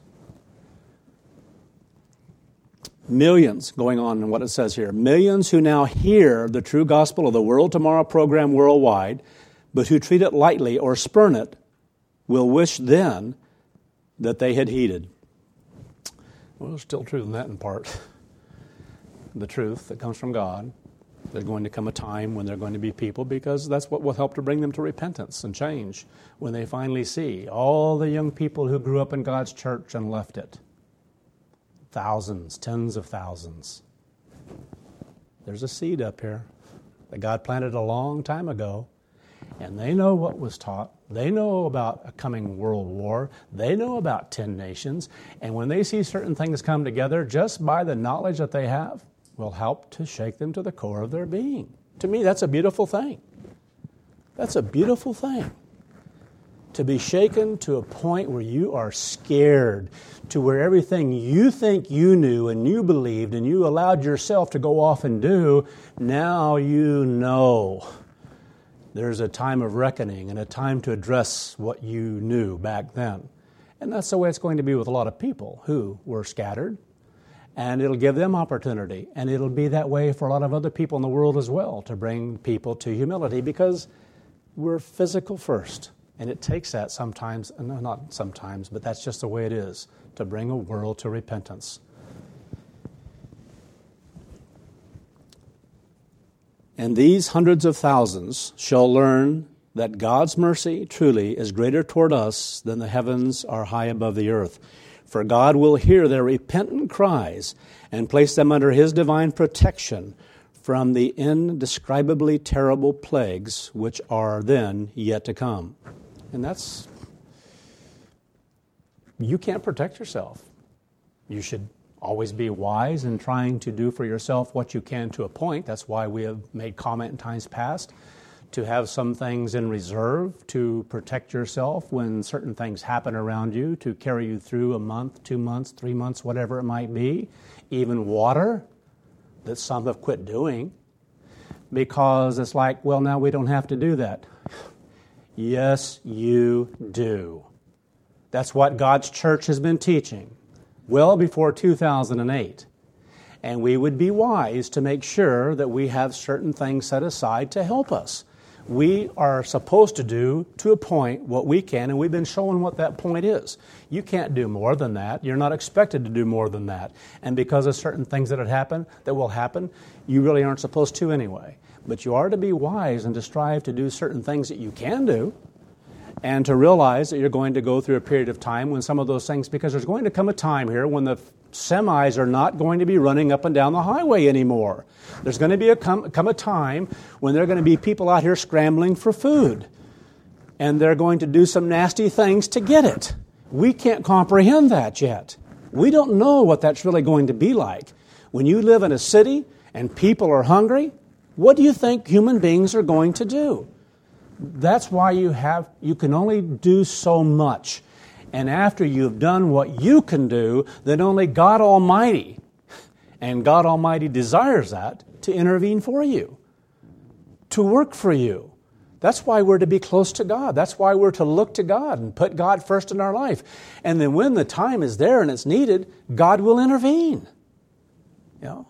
Millions, going on in what it says here, millions who now hear the true gospel of the World Tomorrow program worldwide, but who treat it lightly or spurn it, will wish then that they had heeded. Well, there's still truth in that in part. The truth that comes from God. There's going to come a time when they're going to be people, because that's what will help to bring them to repentance and change when they finally see all the young people who grew up in God's church and left it. Thousands, tens of thousands. There's a seed up here that God planted a long time ago, and they know what was taught. They know about a coming world war. They know about ten nations. And when they see certain things come together, just by the knowledge that they have, will help to shake them to the core of their being. To me, that's a beautiful thing. That's a beautiful thing. To be shaken to a point where you are scared, to where everything you think you knew and you believed and you allowed yourself to go off and do, now you know. There's a time of reckoning and a time to address what you knew back then. And that's the way it's going to be with a lot of people who were scattered. And it'll give them opportunity. And it'll be that way for a lot of other people in the world as well, to bring people to humility, because we're physical first. And it takes that sometimes, no, not sometimes, but that's just the way it is, to bring a world to repentance. And these hundreds of thousands shall learn that God's mercy truly is greater toward us than the heavens are high above the earth. For God will hear their repentant cries and place them under His divine protection from the indescribably terrible plagues which are then yet to come. And that's, you can't protect yourself. You should always be wise in trying to do for yourself what you can to a point. That's why we have made comment in times past to have some things in reserve to protect yourself when certain things happen around you, to carry you through a month, two months, three months, whatever it might be. Even water, that some have quit doing, because it's like, well, now we don't have to do that. Yes, you do. That's what God's church has been teaching well before two thousand eight. And we would be wise to make sure that we have certain things set aside to help us. We are supposed to do, to a point, what we can, and we've been showing what that point is. You can't do more than that. You're not expected to do more than that. And because of certain things that have happened, that will happen, you really aren't supposed to anyway. But you are to be wise and to strive to do certain things that you can do, and to realize that you're going to go through a period of time when some of those things, because there's going to come a time here when the semis are not going to be running up and down the highway anymore. There's going to be a come, come a time when there are going to be people out here scrambling for food, and they're going to do some nasty things to get it. We can't comprehend that yet. We don't know what that's really going to be like. When you live in a city and people are hungry, what do you think human beings are going to do? That's why you have you can only do so much. And after you've done what you can do, then only God Almighty, and God Almighty desires that, to intervene for you, to work for you. That's why we're to be close to God. That's why we're to look to God and put God first in our life. And then when the time is there and it's needed, God will intervene. You know?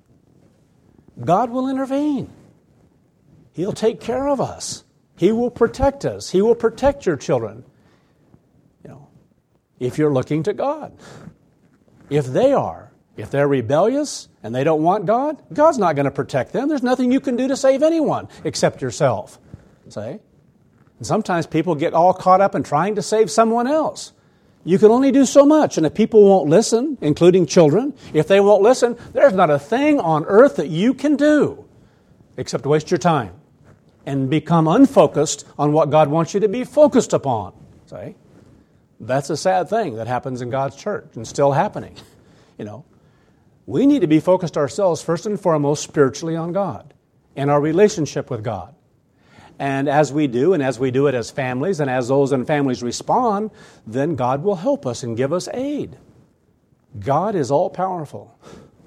God will intervene. He'll take care of us. He will protect us. He will protect your children. You know, if you're looking to God. If they are, if they're rebellious and they don't want God, God's not going to protect them. There's nothing you can do to save anyone except yourself. See? And sometimes people get all caught up in trying to save someone else. You can only do so much, and if people won't listen, including children, if they won't listen, there's not a thing on earth that you can do except waste your time and become unfocused on what God wants you to be focused upon. See? That's a sad thing that happens in God's church and still happening. You know, we need to be focused ourselves first and foremost spiritually on God and our relationship with God. And as we do, and as we do it as families, and as those in families respond, then God will help us and give us aid. God is all-powerful.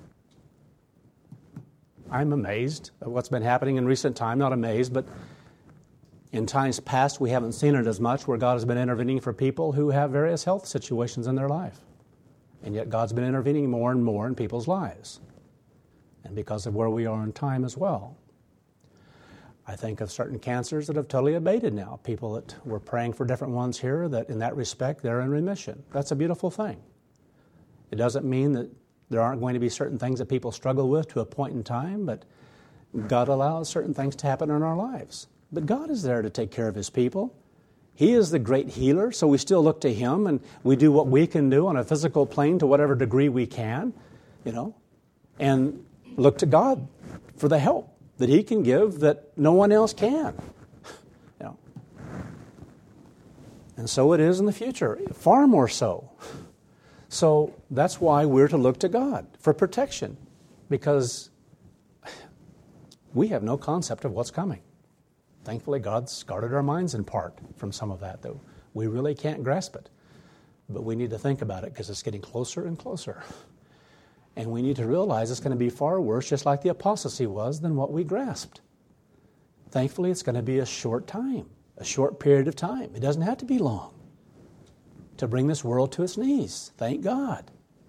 I'm amazed at what's been happening in recent time. Not amazed, but in times past we haven't seen it as much, where God has been intervening for people who have various health situations in their life. And yet God's been intervening more and more in people's lives. And because of where we are in time as well. I think of certain cancers that have totally abated now. People that were praying for different ones here, that in that respect they're in remission. That's a beautiful thing. It doesn't mean that there aren't going to be certain things that people struggle with to a point in time, but God allows certain things to happen in our lives. But God is there to take care of His people. He is the great healer, so we still look to Him, and we do what we can do on a physical plane to whatever degree we can, you know, and look to God for the help that He can give that no one else can. You know. And so it is in the future, far more so. So that's why we're to look to God for protection, because we have no concept of what's coming. Thankfully, God's guarded our minds in part from some of that, though. We really can't grasp it. But we need to think about it because it's getting closer and closer. And we need to realize it's going to be far worse, just like the apostasy was, than what we grasped. Thankfully, it's going to be a short time, a short period of time. It doesn't have to be long to bring this world to its knees. Thank God.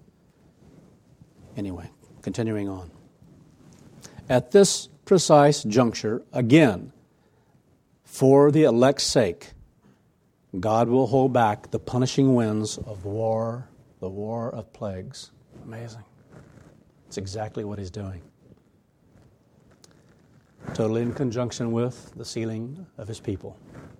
Anyway, continuing on. At this precise juncture, again, for the elect's sake, God will hold back the punishing winds of war, the war of plagues. Amazing. It's exactly what he's doing. Totally in conjunction with the sealing of his people.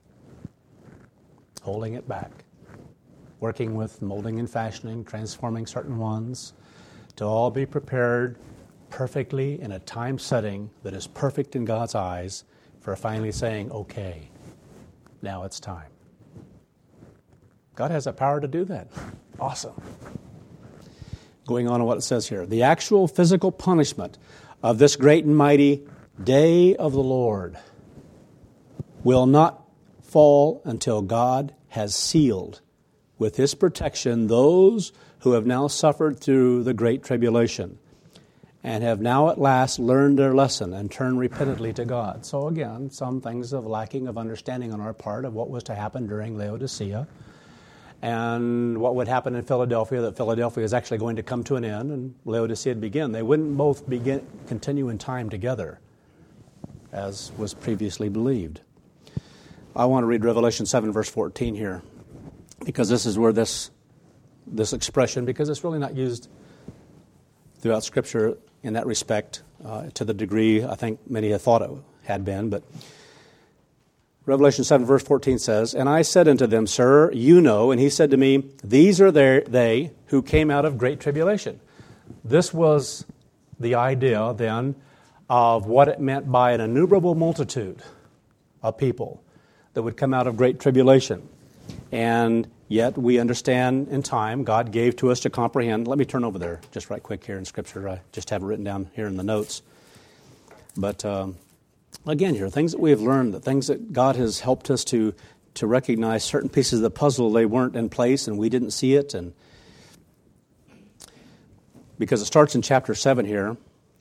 Holding it back. Working with molding and fashioning, transforming certain ones, to all be prepared perfectly in a time setting that is perfect in God's eyes for finally saying, okay, now it's time. God has the power to do that. Awesome. Going on to what it says here. The actual physical punishment of this great and mighty day of the Lord will not fall until God has sealed with his protection those who have now suffered through the great tribulation and have now at last learned their lesson and turned repentantly to God. So again, some things of lacking of understanding on our part of what was to happen during Laodicea and what would happen in Philadelphia, that Philadelphia is actually going to come to an end and Laodicea would begin. They wouldn't both begin continue in time together, as was previously believed. I want to read Revelation seven, verse fourteen here, because this is where this, this expression, because it's really not used throughout Scripture in that respect uh, to the degree I think many have thought it had been, but Revelation seven, verse fourteen says, "And I said unto them, Sir, you know," and he said to me, "These are their, they who came out of great tribulation." This was the idea then of what it meant by an innumerable multitude of people that would come out of great tribulation. And yet we understand in time, God gave to us to comprehend. Let me turn over there just right quick here in Scripture. I just have it written down here in the notes. But um, again here, things that we have learned, the things that God has helped us to, to recognize certain pieces of the puzzle, they weren't in place and we didn't see it. And because it starts in chapter seven here,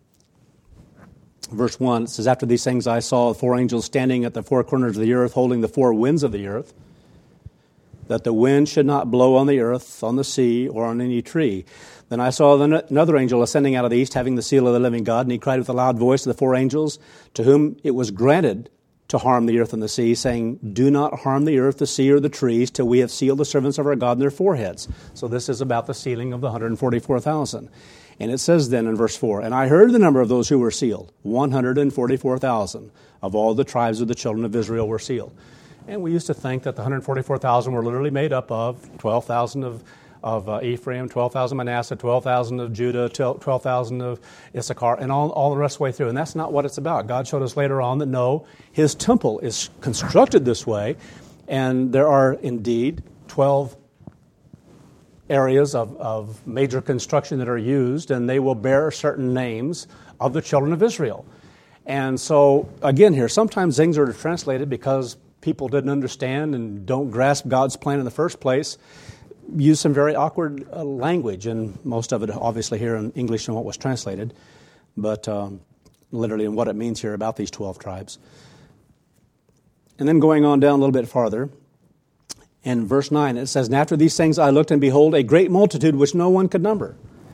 verse one, it says, "After these things I saw four angels standing at the four corners of the earth, holding the four winds of the earth, that the wind should not blow on the earth, on the sea, or on any tree. Then I saw another angel ascending out of the east, having the seal of the living God, and he cried with a loud voice to the four angels, to whom it was granted to harm the earth and the sea, saying, Do not harm the earth, the sea, or the trees, till we have sealed the servants of our God in their foreheads." So this is about the sealing of the one hundred forty-four thousand. And it says then in verse four, "And I heard the number of those who were sealed, one hundred forty-four thousand of all the tribes of the children of Israel were sealed." And we used to think that the one hundred forty-four thousand were literally made up of twelve thousand of, of uh, Ephraim, twelve thousand Manasseh, twelve thousand of Judah, twelve thousand of Issachar, and all, all the rest of the way through. And that's not what it's about. God showed us later on that no, his temple is constructed this way, and there are indeed twelve areas of, of major construction that are used, and they will bear certain names of the children of Israel. And so, again here, sometimes things are translated because people didn't understand and don't grasp God's plan in the first place, use some very awkward uh, language, and most of it obviously here in English and what was translated, but um, literally in what it means here about these twelve tribes. And then going on down a little bit farther, in verse nine it says, "And after these things I looked, and behold, a great multitude which no one could number,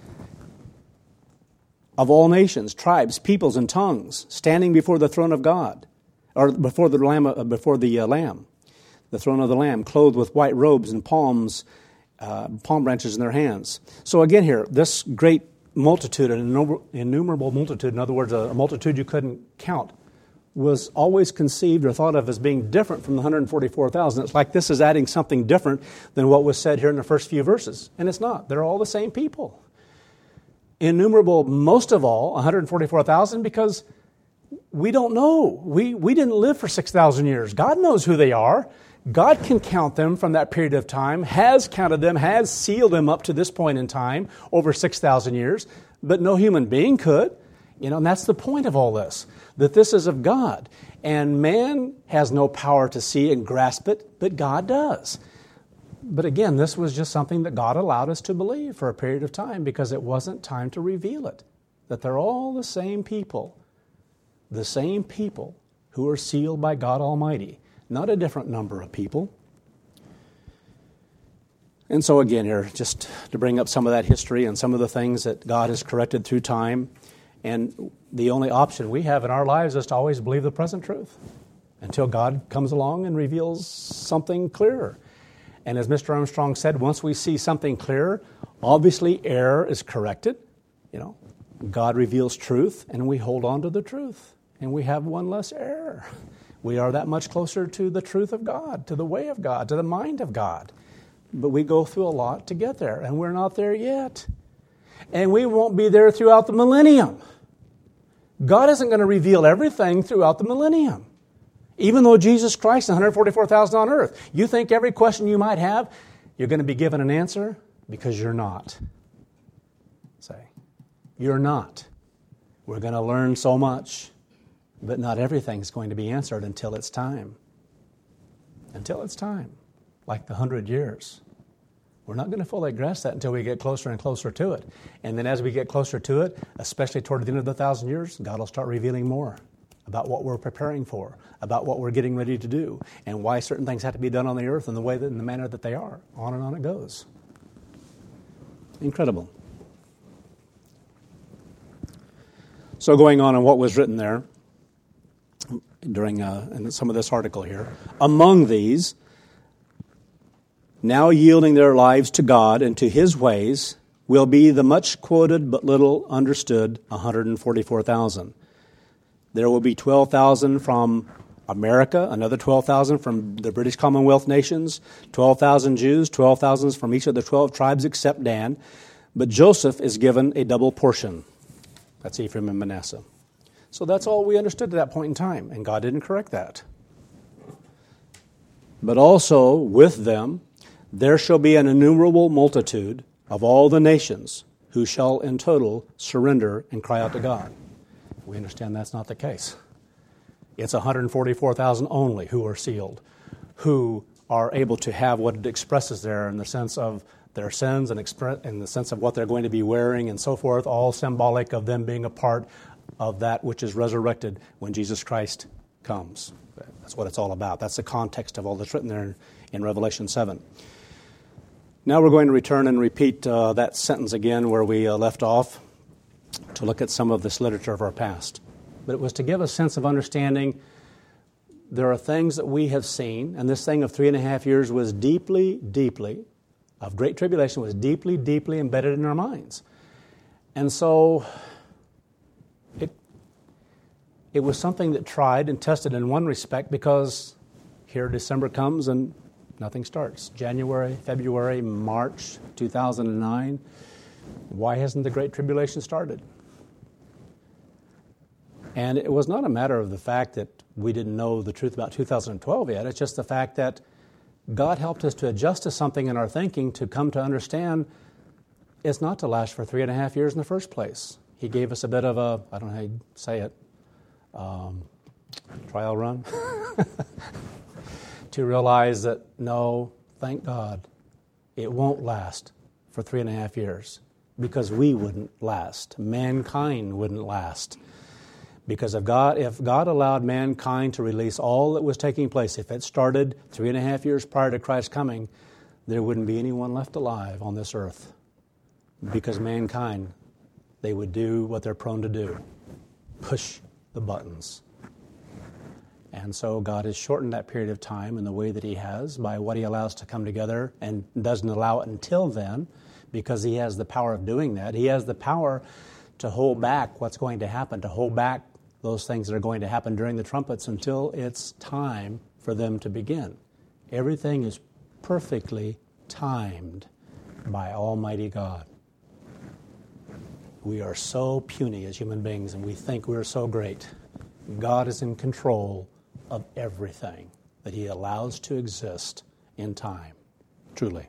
of all nations, tribes, peoples, and tongues, standing before the throne of God, or before the Lamb, uh, before the uh, Lamb, the throne of the Lamb, clothed with white robes and palms, uh, palm branches in their hands." So again here, this great multitude, an innumerable multitude, in other words, a multitude you couldn't count, was always conceived or thought of as being different from the one hundred forty-four thousand. It's like this is adding something different than what was said here in the first few verses. And it's not. They're all the same people. Innumerable, most of all, one hundred forty-four thousand, because we don't know. We we didn't live for six thousand years. God knows who they are. God can count them from that period of time, has counted them, has sealed them up to this point in time, over six thousand years, but no human being could. You know, and that's the point of all this, that this is of God. And man has no power to see and grasp it, but God does. But again, this was just something that God allowed us to believe for a period of time because it wasn't time to reveal it. That they're all the same people. The same people who are sealed by God Almighty. Not a different number of people. And so again here, just to bring up some of that history and some of the things that God has corrected through time. And the only option we have in our lives is to always believe the present truth until God comes along and reveals something clearer. And as Mister Armstrong said, once we see something clearer, obviously error is corrected. You know, God reveals truth and we hold on to the truth and we have one less error. We are that much closer to the truth of God, to the way of God, to the mind of God. But we go through a lot to get there, and we're not there yet. And we won't be there throughout the millennium. God isn't going to reveal everything throughout the millennium. Even though Jesus Christ, one hundred forty-four thousand on earth, you think every question you might have, you're going to be given an answer? Because you're not. Say, you're not. We're going to learn so much, but not everything's going to be answered until it's time. Until it's time. Like the hundred years. We're not going to fully grasp that until we get closer and closer to it. And then as we get closer to it, especially toward the end of the thousand years, God will start revealing more about what we're preparing for, about what we're getting ready to do, and why certain things have to be done on the earth in the way that, in the manner that they are. On and on it goes. Incredible. So going on in what was written there during uh, in some of this article here, among these, now yielding their lives to God and to His ways, will be the much quoted but little understood one hundred forty-four thousand. There will be twelve thousand from America, another twelve thousand from the British Commonwealth nations, twelve thousand Jews, twelve thousand from each of the twelve tribes except Dan. But Joseph is given a double portion. That's Ephraim and Manasseh. So that's all we understood at that point in time, and God didn't correct that. But also with them, there shall be an innumerable multitude of all the nations who shall in total surrender and cry out to God. We understand that's not the case. It's one hundred forty-four thousand only who are sealed, who are able to have what it expresses there in the sense of their sins and express in the sense of what they're going to be wearing and so forth, all symbolic of them being a part of that which is resurrected when Jesus Christ comes. That's what it's all about. That's the context of all that's written there in Revelation seven. Now we're going to return and repeat uh, that sentence again where we uh, left off to look at some of this literature of our past. But it was to give a sense of understanding there are things that we have seen, and this thing of three and a half years was deeply, deeply, of great tribulation was deeply, deeply embedded in our minds. And so it, it was something that tried and tested in one respect because here December comes and nothing starts. January, February, March two thousand nine. Why hasn't the Great Tribulation started? And it was not a matter of the fact that we didn't know the truth about two thousand twelve yet. It's just the fact that God helped us to adjust to something in our thinking to come to understand it's not to last for three and a half years in the first place. He gave us a bit of a, I don't know how you say it, um, trial run. To realize that, no, thank God, it won't last for three and a half years because we wouldn't last. Mankind wouldn't last. Because if God, if God allowed mankind to release all that was taking place, if it started three and a half years prior to Christ's coming, there wouldn't be anyone left alive on this earth. Because mankind, they would do what they're prone to do, push the buttons. And so God has shortened that period of time in the way that He has by what He allows to come together and doesn't allow it until then because He has the power of doing that. He has the power to hold back what's going to happen, to hold back those things that are going to happen during the trumpets until it's time for them to begin. Everything is perfectly timed by Almighty God. We are so puny as human beings and we think we're so great. God is in control of everything that He allows to exist in time, truly.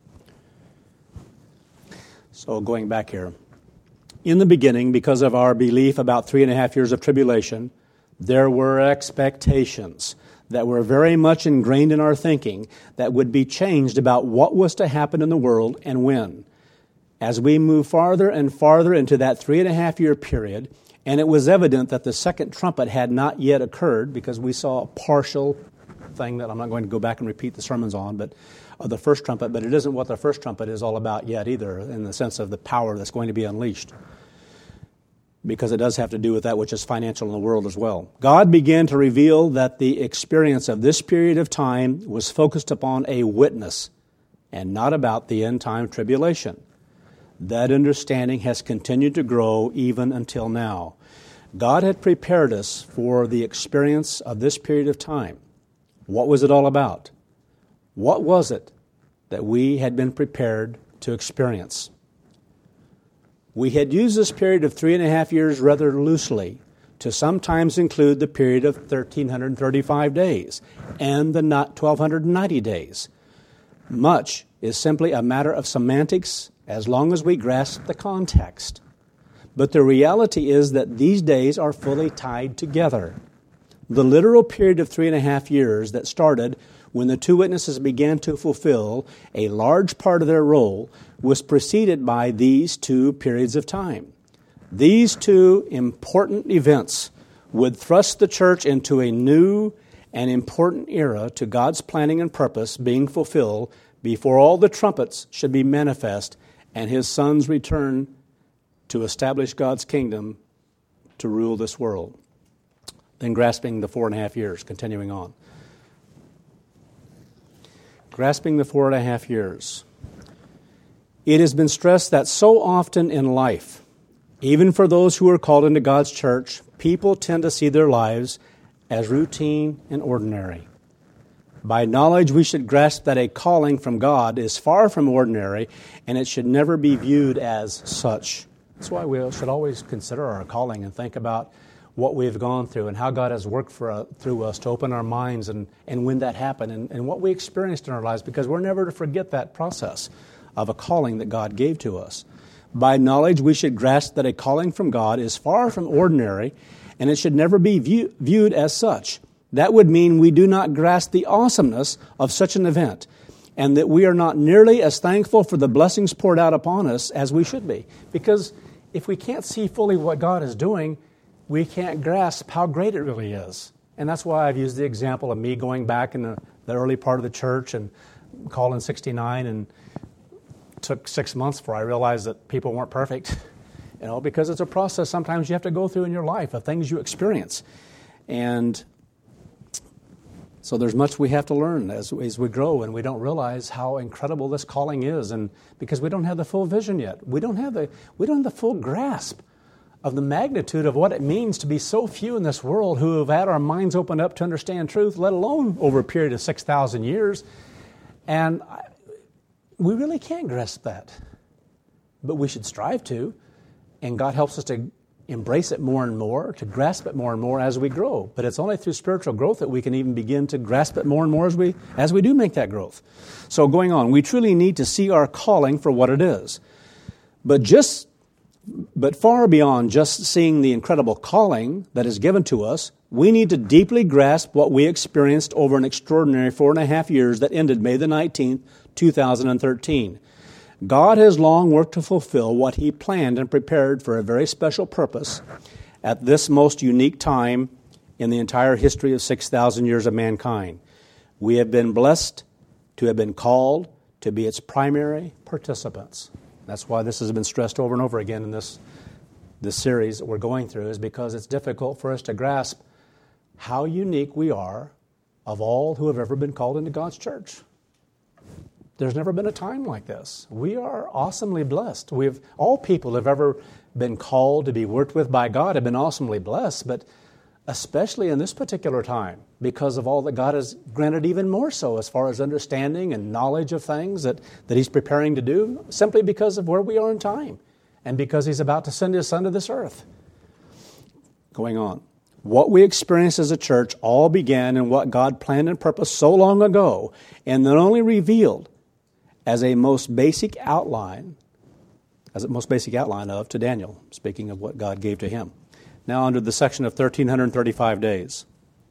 So going back here, in the beginning, because of our belief about three and a half years of tribulation, There were expectations that were very much ingrained in our thinking that would be changed about what was to happen in the world and when. As we move farther and farther into that three and a half year period, and it was evident that the second trumpet had not yet occurred because we saw a partial thing that I'm not going to go back and repeat the sermons on, but of the first trumpet, but it isn't what the first trumpet is all about yet either in the sense of the power that's going to be unleashed, because it does have to do with that which is financial in the world as well. God began to reveal that the experience of this period of time was focused upon a witness and not about the end-time tribulation. That understanding has continued to grow even until now. God had prepared us for the experience of this period of time. What was it all about? What was it that we had been prepared to experience? We had used this period of three and a half years rather loosely to sometimes include the period of one thousand three hundred thirty-five days and the twelve ninety days. Much is simply a matter of semantics as long as we grasp the context. But the reality is that these days are fully tied together. The literal period of three and a half years that started when the two witnesses began to fulfill a large part of their role was preceded by these two periods of time. These two important events would thrust the church into a new and important era to God's planning and purpose being fulfilled before all the trumpets should be manifest and His Son's return to establish God's kingdom to rule this world. Then grasping the four and a half years, continuing on. Grasping the four and a half years. It has been stressed that so often in life, even for those who are called into God's church, people tend to see their lives as routine and ordinary. By knowledge, we should grasp that a calling from God is far from ordinary, and it should never be viewed as such. That's why we should always consider our calling and think about what we've gone through and how God has worked for, uh, through us to open our minds and, and when that happened and, and what we experienced in our lives, because we're never to forget that process of a calling that God gave to us. By knowledge, we should grasp that a calling from God is far from ordinary, and it should never be view, viewed as such. That would mean we do not grasp the awesomeness of such an event, and that we are not nearly as thankful for the blessings poured out upon us as we should be. Because if we can't see fully what God is doing, we can't grasp how great it really is. And that's why I've used the example of me going back in the, the early part of the church and calling sixty-nine, and took six months before I realized that people weren't perfect. You know, because it's a process sometimes you have to go through in your life of things you experience. And so there's much we have to learn as, as we grow, and we don't realize how incredible this calling is, and because we don't have the full vision yet. We don't have the we don't have the full grasp of the magnitude of what it means to be so few in this world who have had our minds opened up to understand truth, let alone over a period of six thousand years. And I, we really can't grasp that. But we should strive to, and God helps us to embrace it more and more, to grasp it more and more as we grow. But it's only through spiritual growth that we can even begin to grasp it more and more as we as we do make that growth. So going on, we truly need to see our calling for what it is. But just But far beyond just seeing the incredible calling that is given to us, we need to deeply grasp what we experienced over an extraordinary four and a half years that ended May the nineteenth, two thousand thirteen. God has long worked to fulfill what He planned and prepared for a very special purpose at this most unique time in the entire history of six thousand years of mankind. We have been blessed to have been called to be its primary participants. That's why this has been stressed over and over again in this, this series that we're going through, is because it's difficult for us to grasp how unique we are of all who have ever been called into God's church. There's never been a time like this. We are awesomely blessed. We've all people who have ever been called to be worked with by God have been awesomely blessed, but especially in this particular time, because of all that God has granted, even more so as far as understanding and knowledge of things that, that He's preparing to do, simply because of where we are in time and because He's about to send His Son to this earth. Going on. What we experience as a church all began in what God planned and purposed so long ago, and then only revealed as a most basic outline, as a most basic outline of to Daniel, speaking of what God gave to him. now under the section of one thousand three hundred thirty-five days.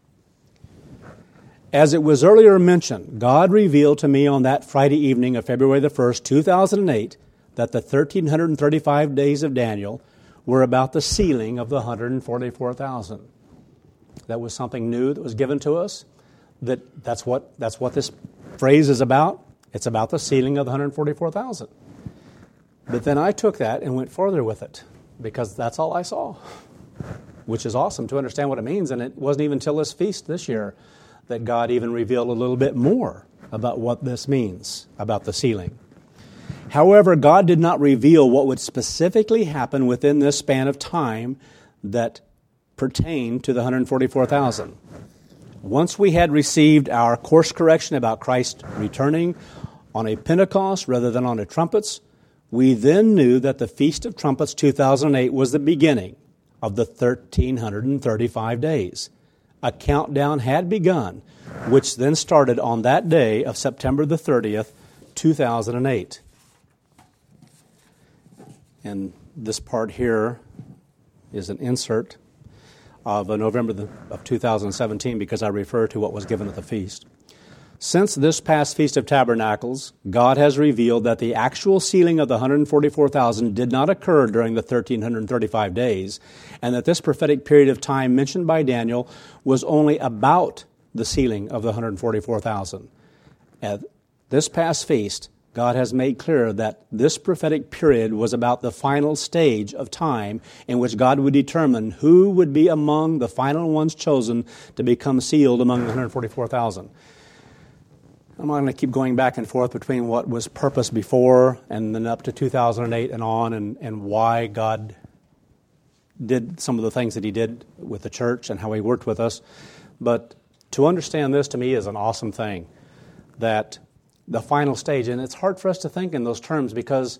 As it was earlier mentioned, God revealed to me on that Friday evening of February the first, two thousand eight, that the one thousand three hundred thirty-five days of Daniel were about the sealing of the one hundred forty-four thousand. That was something new that was given to us. That that's what that's what this phrase is about. It's about the sealing of the one hundred forty-four thousand. But then I took that and went further with it, because that's all I saw, which is awesome to understand what it means. And it wasn't even until this feast this year that God even revealed a little bit more about what this means, about the sealing. However, God did not reveal what would specifically happen within this span of time that pertained to the one hundred forty-four thousand. Once we had received our course correction about Christ returning on a Pentecost rather than on a trumpets, we then knew that the Feast of Trumpets two thousand eight was the beginning of the one thousand three hundred thirty-five days. A countdown had begun, which then started on that day of September the thirtieth, two thousand eight. And this part here is an insert of November the, of two thousand seventeen, because I refer to what was given at the feast. Since this past Feast of Tabernacles, God has revealed that the actual sealing of the one hundred forty-four thousand did not occur during the one thousand three hundred thirty-five days, and that this prophetic period of time mentioned by Daniel was only about the sealing of the one hundred forty-four thousand. At this past feast, God has made clear that this prophetic period was about the final stage of time in which God would determine who would be among the final ones chosen to become sealed among the one hundred forty-four thousand. I'm not going to keep going back and forth between what was purpose before and then up to two thousand eight and on, and, and why God did some of the things that He did with the church and how He worked with us. But to understand this, to me, is an awesome thing, that the final stage, and it's hard for us to think in those terms, because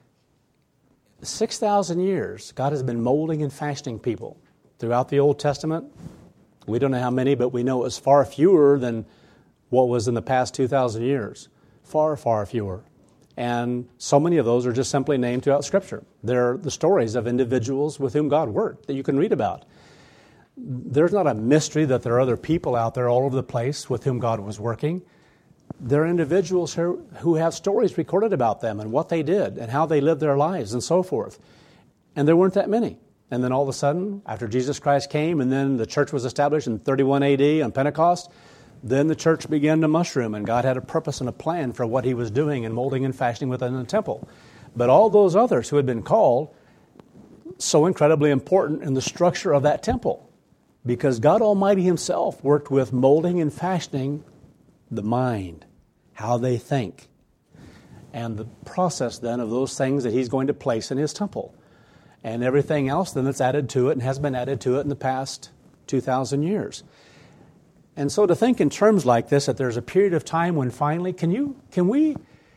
six thousand years, God has been molding and fashioning people throughout the Old Testament. We don't know how many, but we know it was far fewer than what was in the past two thousand years. Far, far fewer. And so many of those are just simply named throughout Scripture. They're the stories of individuals with whom God worked that you can read about. There's not a mystery that there are other people out there all over the place with whom God was working. There are individuals who, who have stories recorded about them and what they did and how they lived their lives and so forth. And there weren't that many. And then all of a sudden, after Jesus Christ came and then the church was established in thirty-one A D on Pentecost, then the church began to mushroom, and God had a purpose and a plan for what He was doing and molding and fashioning within the temple. But all those others who had been called, so incredibly important in the structure of that temple, because God Almighty Himself worked with molding and fashioning the mind, how they think, and the process then of those things that He's going to place in His temple, and everything else then that's added to it and has been added to it in the past two thousand years. And so to think in terms like this, that there's a period of time when finally, can you, can we,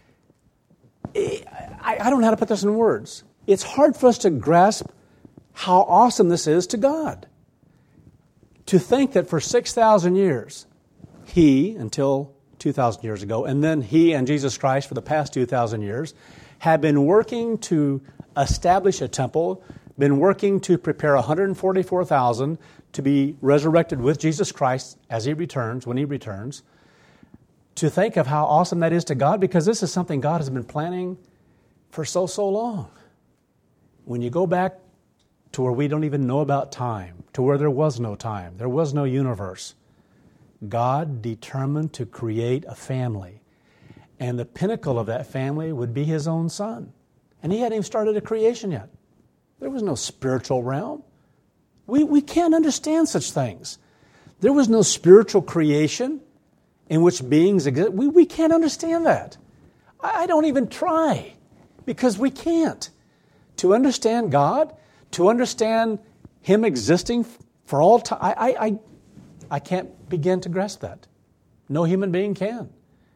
I, I don't know how to put this in words. It's hard for us to grasp how awesome this is to God. To think that for six thousand years, He, until two thousand years ago, and then He and Jesus Christ for the past two thousand years, have been working to establish a temple, been working to prepare one hundred forty-four thousand to be resurrected with Jesus Christ as He returns, when He returns. To think of how awesome that is to God, because this is something God has been planning for so, so long. When you go back to where we don't even know about time, to where there was no time, there was no universe, God determined to create a family. And the pinnacle of that family would be His own Son. And He hadn't even started a creation yet. There was no spiritual realm. We, we can't understand such things. There was no spiritual creation in which beings exist. We, we can't understand that. I, I don't even try, because we can't. To understand God, to understand Him existing for all time, I, I, I, I can't begin to grasp that. No human being can.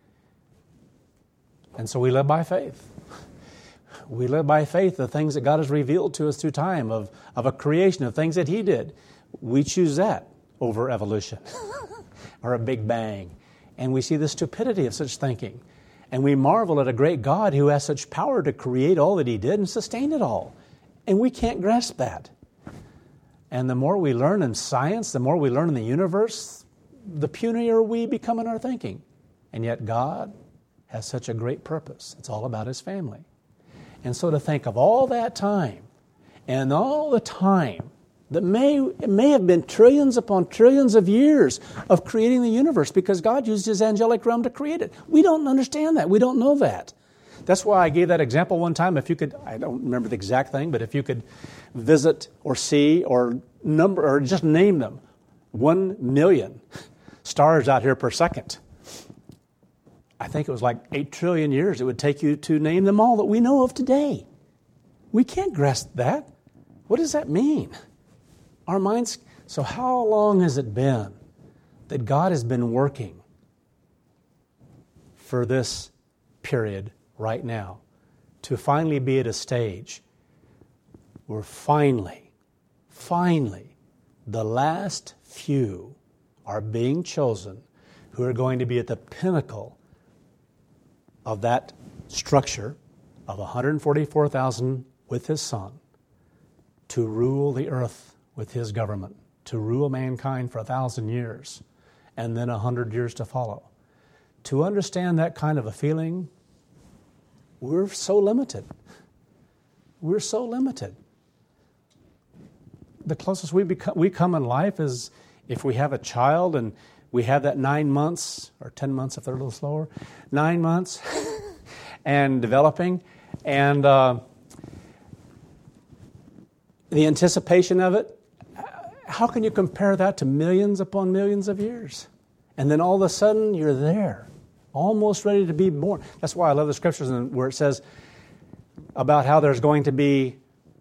And so we live by faith. We live by faith, the things that God has revealed to us through time, of, of a creation, of things that He did. We choose that over evolution or a big bang. And we see the stupidity of such thinking. And we marvel at a great God who has such power to create all that He did and sustain it all. And we can't grasp that. And the more we learn in science, the more we learn in the universe, the punier we become in our thinking. And yet God has such a great purpose. It's all about His family. And so to think of all that time, and all the time that may, it may have been trillions upon trillions of years of creating the universe, because God used His angelic realm to create it. We don't understand that. We don't know that. That's why I gave that example one time. If you could, I don't remember the exact thing, but if you could visit or see or number or just name them, one million stars out here per second. I think it was like eight trillion years it would take you to name them all that we know of today. We can't grasp that. What does that mean? Our minds, so how long has it been that God has been working for this period right now to finally be at a stage where finally, finally, the last few are being chosen who are going to be at the pinnacle of that structure of one hundred forty-four thousand with His Son to rule the earth with His government, to rule mankind for a thousand years and then a hundred years to follow. To understand that kind of a feeling, we're so limited. We're so limited. The closest we become, we come in life is if we have a child and we have that nine months, or ten months if they're a little slower, nine months and developing, and uh, the anticipation of it, how can you compare that to millions upon millions of years? And then all of a sudden you're there, almost ready to be born. That's why I love the scriptures where it says about how there's going to be,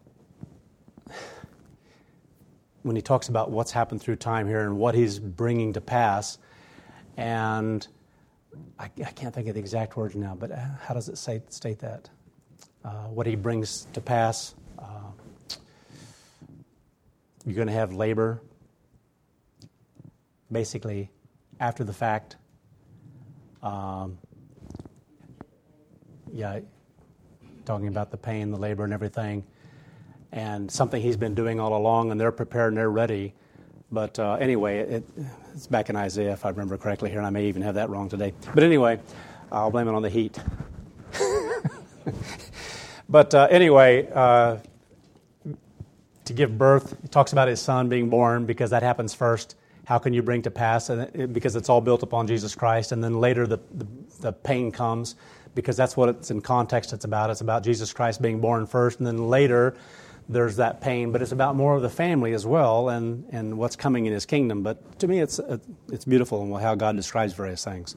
when he talks about what's happened through time here and what He's bringing to pass, and I, I can't think of the exact words now, but how does it say state that? Uh, what He brings to pass. Uh, you're going to have labor, basically, after the fact. Um, yeah, talking about the pain, the labor, and everything. And something He's been doing all along, and they're prepared and they're ready. But uh, anyway, it, it's back in Isaiah, if I remember correctly here, and I may even have that wrong today. But anyway, I'll blame it on the heat. But uh, anyway, uh, to give birth, it talks about His Son being born because that happens first. How can you bring to pass? And it, because it's all built upon Jesus Christ. And then later the, the, the pain comes because that's what it's in context it's about. It's about Jesus Christ being born first, and then later there's that pain, but it's about more of the family as well and, and what's coming in His kingdom. But to me, it's it's beautiful in how God describes various things.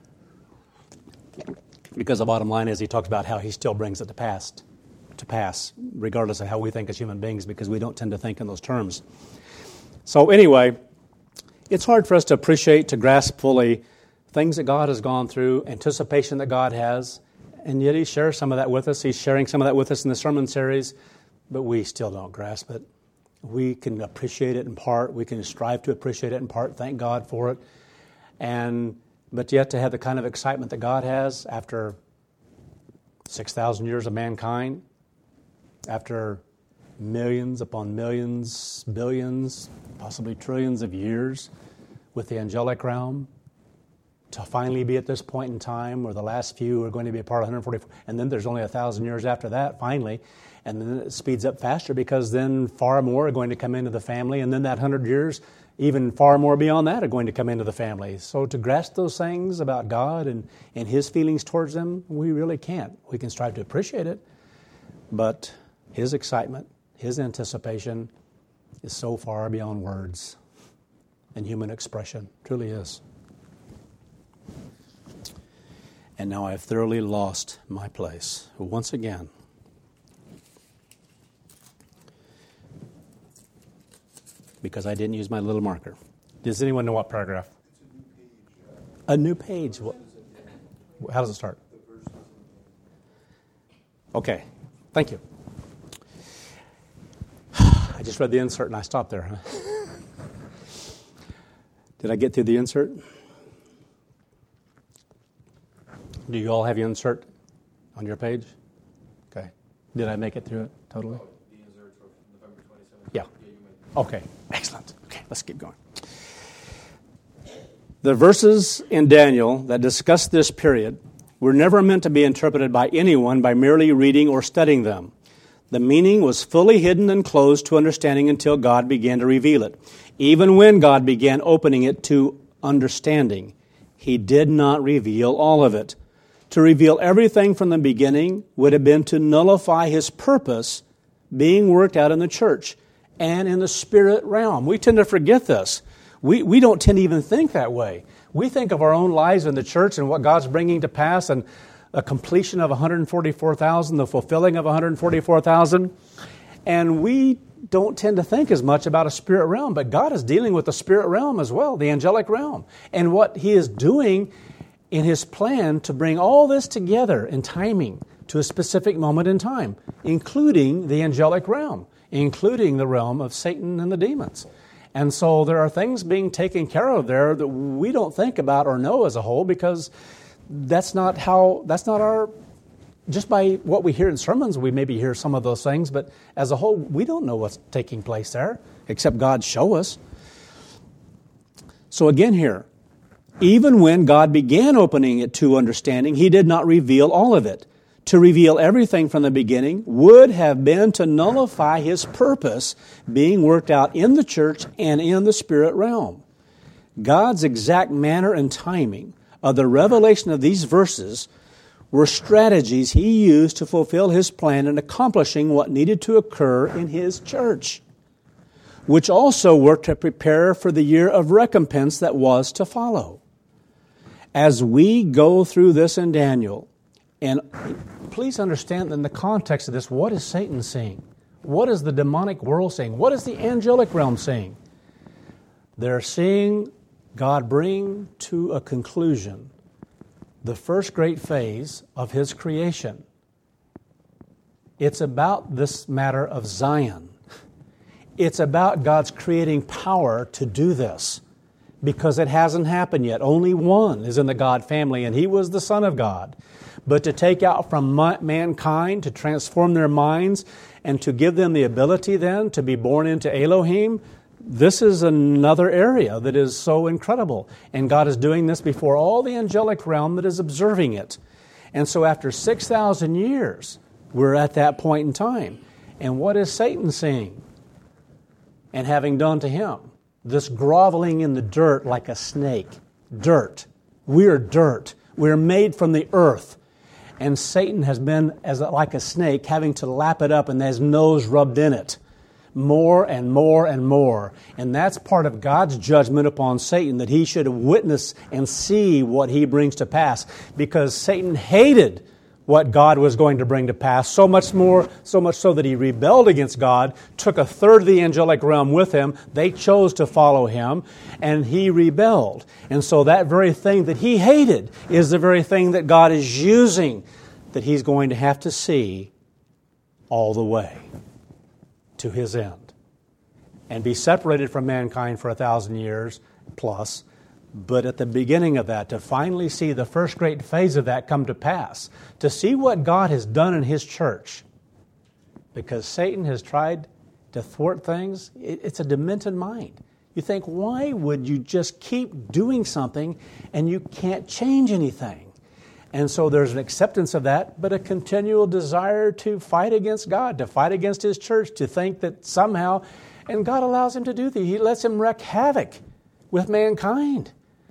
Because the bottom line is He talks about how He still brings it to pass, to pass, regardless of how we think as human beings, because we don't tend to think in those terms. So anyway, it's hard for us to appreciate, to grasp fully things that God has gone through, anticipation that God has, and yet He shares some of that with us. He's sharing some of that with us in the sermon series. But we still don't grasp it. We can appreciate it in part. We can strive to appreciate it in part. Thank God for it. And but yet to have the kind of excitement that God has after six thousand years of mankind, after millions upon millions, billions, possibly trillions of years with the angelic realm, to finally be at this point in time where the last few are going to be a part of one hundred forty-four, and then there's only a thousand years after that, finally. And then it speeds up faster because then far more are going to come into the family. And then that hundred years, even far more beyond that, are going to come into the family. So to grasp those things about God and, and His feelings towards them, we really can't. We can strive to appreciate it. But His excitement, His anticipation is so far beyond words and human expression. It truly is. And now I've thoroughly lost my place once again. Because I didn't use my little marker. Does anyone know what paragraph? A new page. What? How does it start? Okay. Thank you. I just read the insert and I stopped there, huh? Did I get through the insert? Do you all have your insert on your page? Okay. Did I make it through it totally? The insert from November twenty-seventh. Yeah. Okay, excellent. Okay, let's keep going. The verses in Daniel that discuss this period were never meant to be interpreted by anyone by merely reading or studying them. The meaning was fully hidden and closed to understanding until God began to reveal it. Even when God began opening it to understanding, He did not reveal all of it. To reveal everything from the beginning would have been to nullify His purpose being worked out in the church and in the spirit realm. We tend to forget this. We, we don't tend to even think that way. We think of our own lives in the church and what God's bringing to pass and a completion of one hundred forty-four thousand, the fulfilling of one hundred forty-four thousand. And we don't tend to think as much about a spirit realm, but God is dealing with the spirit realm as well, the angelic realm. And what He is doing in His plan to bring all this together in timing to a specific moment in time, including the angelic realm, including the realm of Satan and the demons. And so there are things being taken care of there that we don't think about or know as a whole, because that's not how, that's not our, just by what we hear in sermons, we maybe hear some of those things, but as a whole, we don't know what's taking place there, except God show us. So again here, even when God began opening it to understanding, He did not reveal all of it. To reveal everything from the beginning would have been to nullify His purpose being worked out in the church and in the spirit realm. God's exact manner and timing of the revelation of these verses were strategies He used to fulfill His plan in accomplishing what needed to occur in His church, which also worked to prepare for the year of recompense that was to follow. As we go through this in Daniel, and please understand in the context of this, what is Satan saying? What is the demonic world saying? What is the angelic realm saying? They're seeing God bring to a conclusion the first great phase of His creation. It's about this matter of Zion. It's about God's creating power to do this, because it hasn't happened yet. Only one is in the God family, and He was the Son of God. But to take out from mankind, to transform their minds, and to give them the ability then to be born into Elohim, this is another area that is so incredible. And God is doing this before all the angelic realm that is observing it. And so after six thousand years, we're at that point in time. And what is Satan seeing and having done to him? This groveling in the dirt like a snake. Dirt. We're dirt. We're made from the earth. And Satan has been as a, like a snake, having to lap it up and his nose rubbed in it. More and more and more. And that's part of God's judgment upon Satan, that he should witness and see what he brings to pass. Because Satan hated what God was going to bring to pass, so much more, so much so that he rebelled against God, took a third of the angelic realm with him. They chose to follow him, and he rebelled. And so that very thing that he hated is the very thing that God is using, that he's going to have to see all the way to his end. And be separated from mankind for a thousand years plus. But at the beginning of that, to finally see the first great phase of that come to pass, to see what God has done in His church, because Satan has tried to thwart things, it's a demented mind. You think, why would you just keep doing something and you can't change anything? And so there's an acceptance of that, but a continual desire to fight against God, to fight against His church, to think that somehow, and God allows him to do that. He lets him wreak havoc with mankind,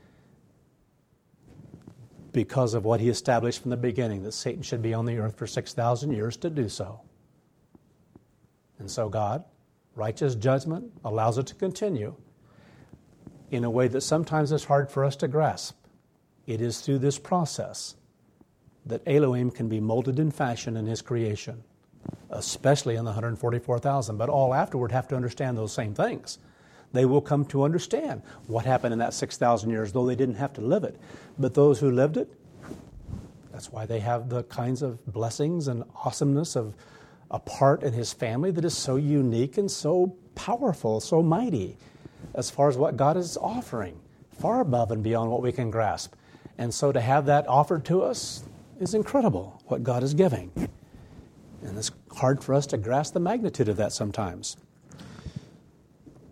because of what he established from the beginning, that Satan should be on the earth for six thousand years to do so. And so God, righteous judgment, allows it to continue in a way that sometimes is hard for us to grasp. It is through this process that Elohim can be molded and fashioned in His creation, especially in the one hundred forty-four thousand. But all afterward have to understand those same things. They will come to understand what happened in that six thousand years, though they didn't have to live it. But those who lived it, that's why they have the kinds of blessings and awesomeness of a part in His family that is so unique and so powerful, so mighty, as far as what God is offering, far above and beyond what we can grasp. And so to have that offered to us is incredible, what God is giving. And it's hard for us to grasp the magnitude of that sometimes.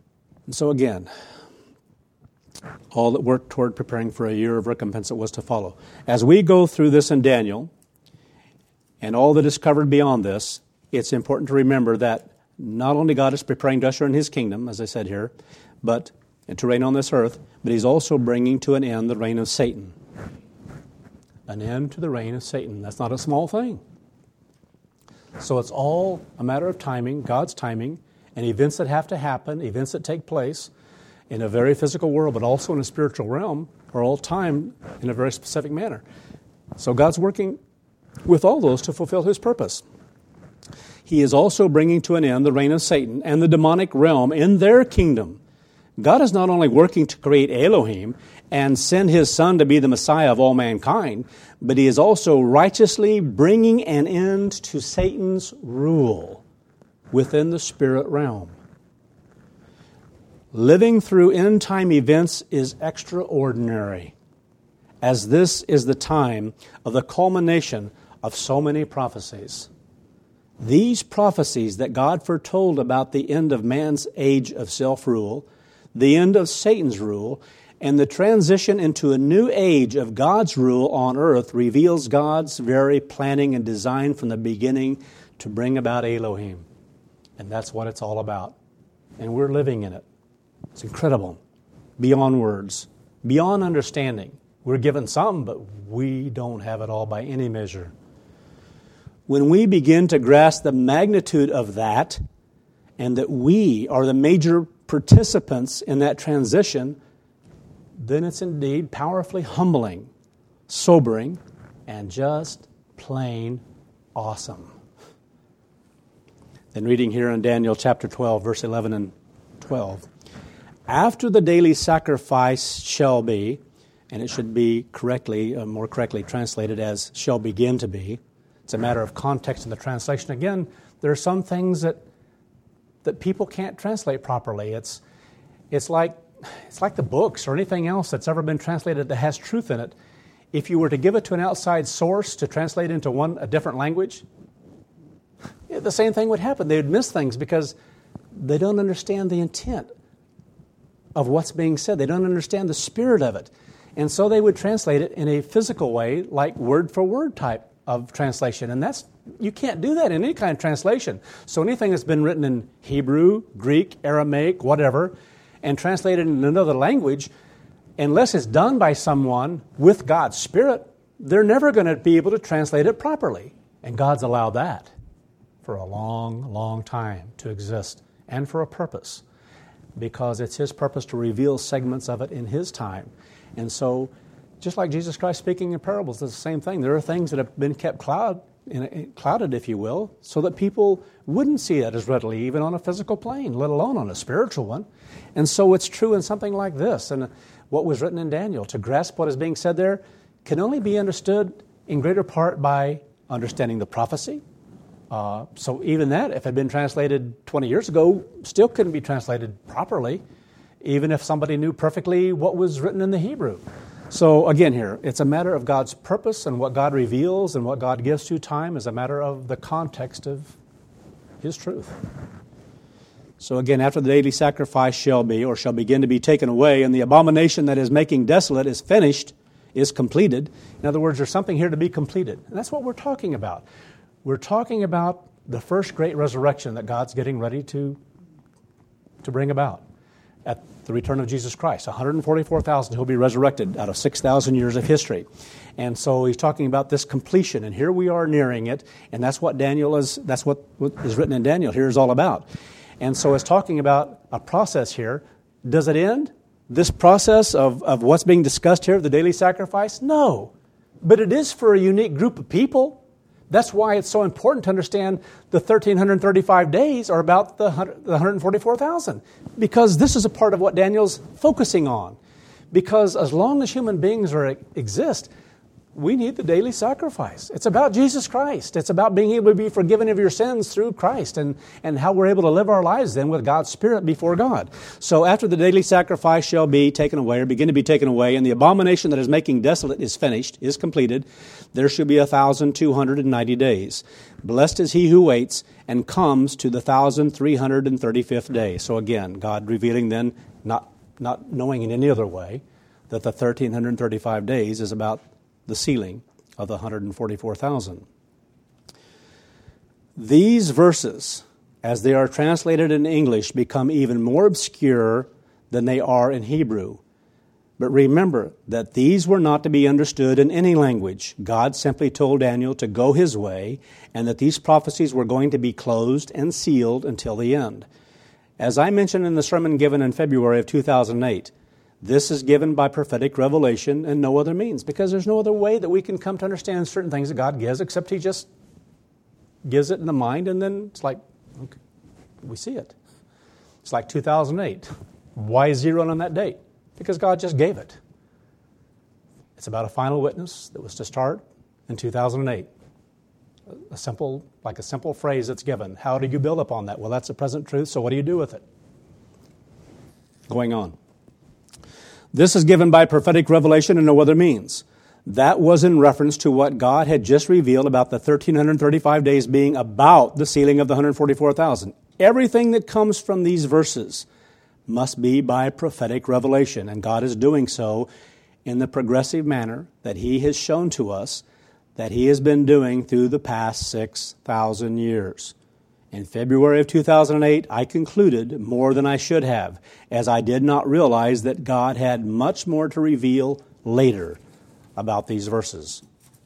And so again, all that worked toward preparing for a year of recompense that was to follow. As we go through this in Daniel, and all that is covered beyond this, it's important to remember that not only God is preparing to usher in His kingdom, as I said here, but and to reign on this earth, but He's also bringing to an end the reign of Satan. An end to the reign of Satan. That's not a small thing. So it's all a matter of timing, God's timing, and events that have to happen, events that take place in a very physical world, but also in a spiritual realm, are all timed in a very specific manner. So God's working with all those to fulfill His purpose. He is also bringing to an end the reign of Satan and the demonic realm in their kingdom. God is not only working to create Elohim and send His Son to be the Messiah of all mankind, but He is also righteously bringing an end to Satan's rule within the spirit realm. Living through end-time events is extraordinary, as this is the time of the culmination of so many prophecies. These prophecies that God foretold about the end of man's age of self-rule, the end of Satan's rule, and the transition into a new age of God's rule on earth reveals God's very planning and design from the beginning to bring about Elohim. And that's what it's all about. And we're living in it. It's incredible. Beyond words. Beyond understanding. We're given some, but we don't have it all by any measure. When we begin to grasp the magnitude of that, and that we are the major participants in that transition, then it's indeed powerfully humbling, sobering, and just plain awesome. Then reading here in Daniel chapter twelve, verse eleven and twelve. After the daily sacrifice shall be, and it should be correctly, uh, more correctly translated as shall begin to be. It's a matter of context in the translation. Again, there are some things that that people can't translate properly. It's it's like it's like the books or anything else that's ever been translated that has truth in it. If you were to give it to an outside source to translate into one a different language, the same thing would happen. They would miss things because they don't understand the intent of what's being said. They don't understand the spirit of it. And so they would translate it in a physical way, like word-for-word type of translation. And that's you can't do that in any kind of translation. So anything that's been written in Hebrew, Greek, Aramaic, whatever, and translated in another language, unless it's done by someone with God's Spirit, they're never going to be able to translate it properly. And God's allowed that for a long, long time to exist, and for a purpose, because it's His purpose to reveal segments of it in His time. And so, just like Jesus Christ speaking in parables, it's the same thing. There are things that have been kept cloud, in a, clouded, if you will, so that people wouldn't see it as readily, even on a physical plane, let alone on a spiritual one. And so it's true in something like this. And what was written in Daniel, to grasp what is being said there, can only be understood in greater part by understanding the prophecy. Uh, so even that, if it had been translated twenty years ago, still couldn't be translated properly, even if somebody knew perfectly what was written in the Hebrew. So again here, it's a matter of God's purpose, and what God reveals and what God gives to time is a matter of the context of His truth. So again, after the daily sacrifice shall be, or shall begin to be taken away, and the abomination that is making desolate is finished, is completed. In other words, there's something here to be completed. And that's what we're talking about. We're talking about the first great resurrection that God's getting ready to, to bring about at the return of Jesus Christ. one hundred forty-four thousand who will be resurrected out of six thousand years of history. And so he's talking about this completion, and here we are nearing it, and that's what Daniel is, that's what, what is written in Daniel here is all about. And so it's talking about a process here. Does it end? This process of, of what's being discussed here, the daily sacrifice? No. But it is for a unique group of people. That's why it's so important to understand the one thousand three hundred thirty-five days are about the one hundred forty-four thousand. Because this is a part of what Daniel's focusing on. Because as long as human beings are exist, We need the daily sacrifice. It's about Jesus Christ. It's about being able to be forgiven of your sins through Christ and, and how we're able to live our lives then with God's Spirit before God. So after the daily sacrifice shall be taken away or begin to be taken away, and the abomination that is making desolate is finished, is completed, there shall be a thousand two hundred and ninety days. Blessed is he who waits and comes to the thousand three hundred and thirty-fifth day. So again, God revealing then, not, not knowing in any other way, that the one thousand three hundred thirty-five days is about the sealing of the one hundred forty-four thousand. These verses, as they are translated in English, become even more obscure than they are in Hebrew. But remember that these were not to be understood in any language. God simply told Daniel to go his way, and that these prophecies were going to be closed and sealed until the end. As I mentioned in the sermon given in February of two thousand eight, this is given by prophetic revelation and no other means, because there's no other way that we can come to understand certain things that God gives except He just gives it in the mind, and then it's like, okay, we see it. It's like two thousand eight. Why zero on that date? Because God just gave it. It's about a final witness that was to start in two thousand eight. A simple, like a simple phrase that's given. How do you build upon that? Well, that's the present truth, so what do you do with it? Going on. This is given by prophetic revelation and no other means. That was in reference to what God had just revealed about the one thousand three hundred thirty-five days being about the sealing of the one hundred forty-four thousand. Everything that comes from these verses must be by prophetic revelation, and God is doing so in the progressive manner that He has shown to us that He has been doing through the past six thousand years. In February of two thousand eight, I concluded more than I should have, as I did not realize that God had much more to reveal later about these verses.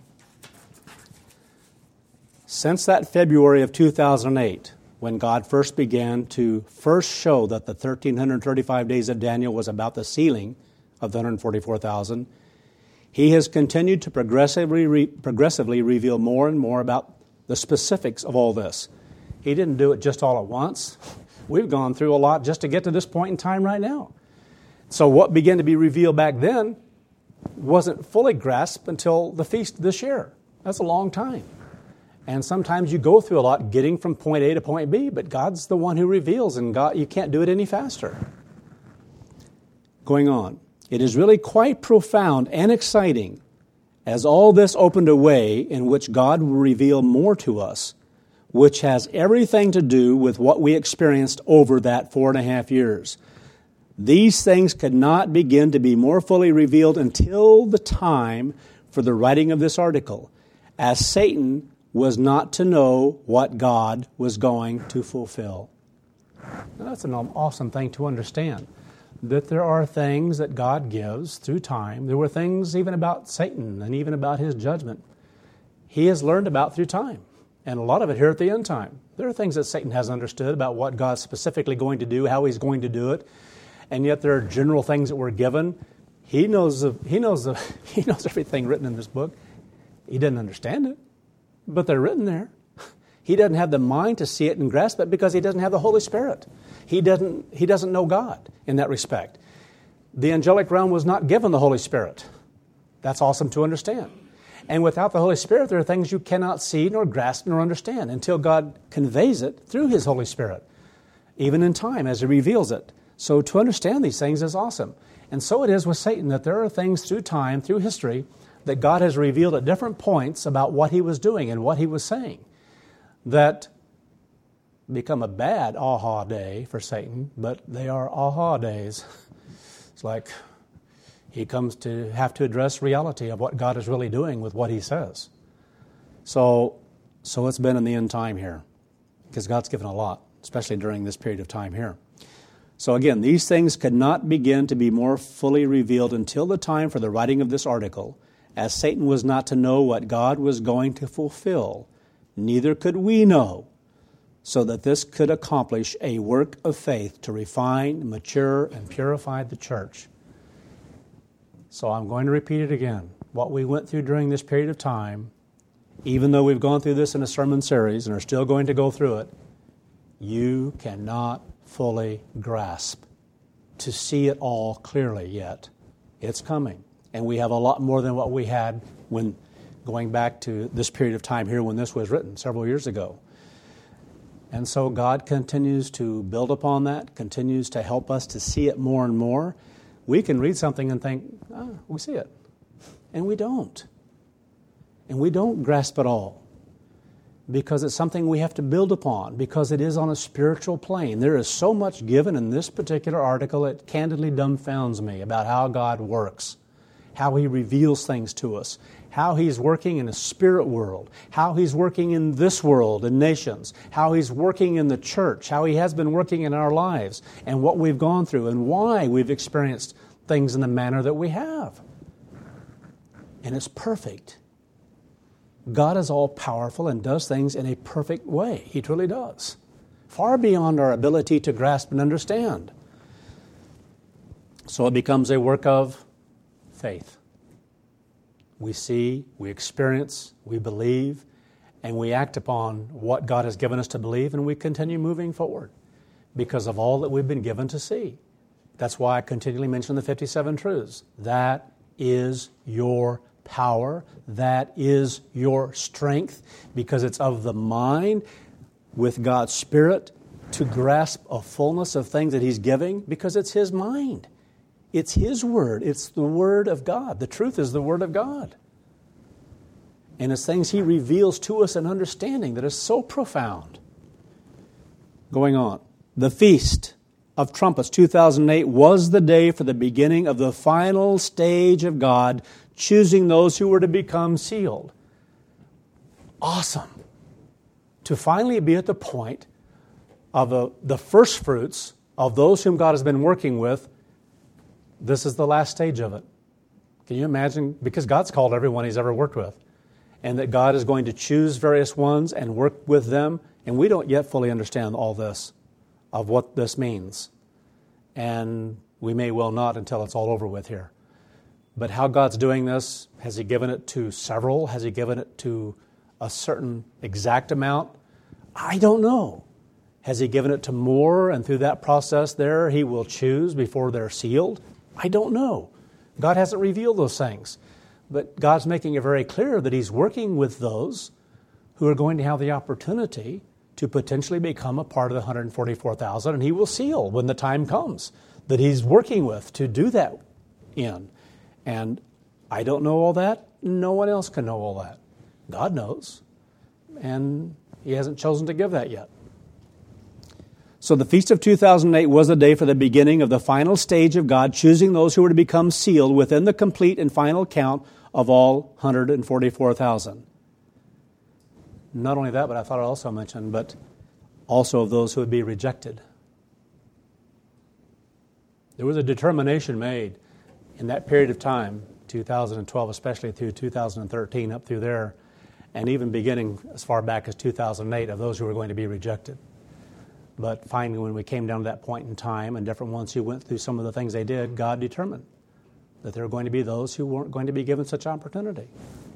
Since that February of two thousand eight, when God first began to first show that the one thousand three hundred thirty-five days of Daniel was about the sealing of the one hundred forty-four thousand, He has continued to progressively, re- progressively reveal more and more about the specifics of all this. He didn't do it just all at once. We've gone through a lot just to get to this point in time right now. So what began to be revealed back then wasn't fully grasped until the feast this year. That's a long time. And sometimes you go through a lot getting from point A to point B, but God's the one who reveals, and God, you can't do it any faster. Going on. It is really quite profound and exciting as all this opened a way in which God will reveal more to us, which has everything to do with what we experienced over that four and a half years. These things could not begin to be more fully revealed until the time for the writing of this article, as Satan was not to know what God was going to fulfill. Now, that's an awesome thing to understand, that there are things that God gives through time. There were things even about Satan and even about his judgment He has learned about through time. And a lot of it here at the end time. There are things that Satan has understood about what God's specifically going to do, how He's going to do it. And yet there are general things that were given. He knows the, he knows the, he knows everything written in this book. He doesn't understand it, but they're written there. He doesn't have the mind to see it and grasp it because he doesn't have the Holy Spirit. He doesn't, he doesn't know God in that respect. The angelic realm was not given the Holy Spirit. That's awesome to understand. And without the Holy Spirit, there are things you cannot see nor grasp nor understand until God conveys it through His Holy Spirit, even in time as He reveals it. So to understand these things is awesome. And so it is with Satan, that there are things through time, through history, that God has revealed at different points about what He was doing and what He was saying, that become a bad aha day for Satan, but they are aha days. It's like he comes to have to address reality of what God is really doing with what He says. So, so it's been in the end time here, because God's given a lot, especially during this period of time here. So again, these things could not begin to be more fully revealed until the time for the writing of this article, as Satan was not to know what God was going to fulfill, neither could we know, so that this could accomplish a work of faith to refine, mature, and purify the church. So I'm going to repeat it again. What we went through during this period of time, even though we've gone through this in a sermon series and are still going to go through it, you cannot fully grasp, to see it all clearly yet. It's coming. And we have a lot more than what we had when going back to this period of time here when this was written several years ago. And so God continues to build upon that, continues to help us to see it more and more. We can read something and think, oh, we see it. And we don't. And we don't grasp it all. Because it's something we have to build upon, because it is on a spiritual plane. There is so much given in this particular article, it candidly dumbfounds me about how God works, how He reveals things to us, how He's working in a spirit world, how He's working in this world, in nations, how He's working in the church, how He has been working in our lives, and what we've gone through, and why we've experienced things in the manner that we have. And it's perfect. God is all-powerful and does things in a perfect way. He truly does. Far beyond our ability to grasp and understand. So it becomes a work of faith. We see, we experience, we believe, and we act upon what God has given us to believe, and we continue moving forward because of all that we've been given to see. That's why I continually mention the fifty-seven truths. That is your power. That is your strength, because it's of the mind with God's Spirit to grasp a fullness of things that He's giving, because it's His mind. It's His Word. It's the Word of God. The truth is the Word of God. And it's things He reveals to us in understanding that is so profound. Going on. The Feast of Trumpets two thousand eight was the day for the beginning of the final stage of God choosing those who were to become sealed. Awesome. To finally be at the point of a, the first fruits of those whom God has been working with. This is the last stage of it. Can you imagine? Because God's called everyone He's ever worked with. And that God is going to choose various ones and work with them. And we don't yet fully understand all this, of what this means. And we may well not until it's all over with here. But how God's doing this, has He given it to several? Has He given it to a certain exact amount? I don't know. Has He given it to more, and through that process there He will choose before they're sealed? I don't know. God hasn't revealed those things. But God's making it very clear that He's working with those who are going to have the opportunity to potentially become a part of the one hundred forty-four thousand, and He will seal when the time comes that He's working with to do that in. And I don't know all that. No one else can know all that. God knows. And He hasn't chosen to give that yet. So the Feast of two thousand eight was the day for the beginning of the final stage of God choosing those who were to become sealed within the complete and final count of all one hundred forty-four thousand. Not only that, but I thought I also mentioned, but also of those who would be rejected. There was a determination made in that period of time, two thousand twelve, especially through two thousand thirteen, up through there, and even beginning as far back as two thousand eight, of those who were going to be rejected. But finally, when we came down to that point in time, and different ones who went through some of the things they did, God determined that there were going to be those who weren't going to be given such opportunity.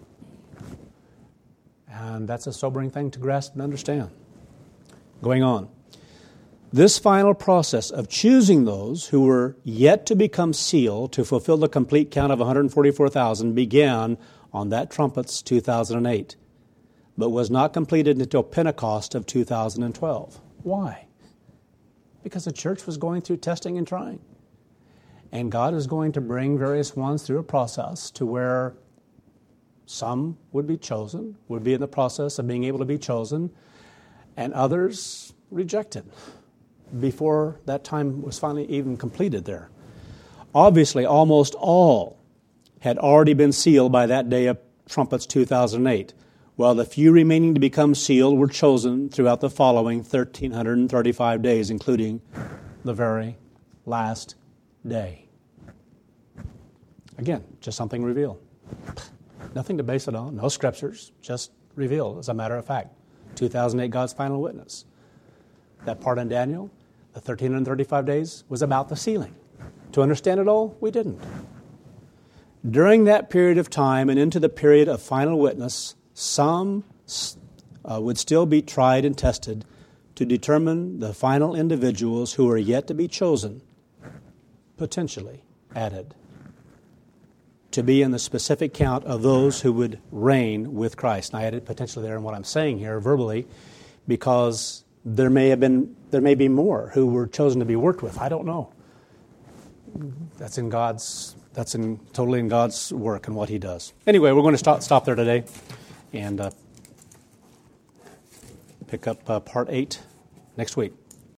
And that's a sobering thing to grasp and understand. Going on. This final process of choosing those who were yet to become sealed to fulfill the complete count of one hundred forty-four thousand began on that trumpets two thousand eight, but was not completed until Pentecost of two thousand twelve. Why? Because the church was going through testing and trying. And God is going to bring various ones through a process to where some would be chosen, would be in the process of being able to be chosen, and others rejected before that time was finally even completed there. Obviously, almost all had already been sealed by that day of trumpets two thousand eight, while the few remaining to become sealed were chosen throughout the following one thousand three hundred thirty-five days, including the very last day. Again, just something revealed. Nothing to base it on, no scriptures, just revealed as a matter of fact. two thousand eight, God's final witness. That part in Daniel, the one thousand three hundred thirty-five days, was about the sealing. To understand it all, we didn't. During that period of time and into the period of final witness, some uh, would still be tried and tested to determine the final individuals who are yet to be chosen, potentially added. to be in the specific count of those who would reign with Christ. And I added potentially there in what I'm saying here verbally, because there may have been, there may be more who were chosen to be worked with. I don't know. That's in God's, that's in totally in God's work and what He does. Anyway, we're going to stop, stop there today and uh, pick up uh, part eight next week.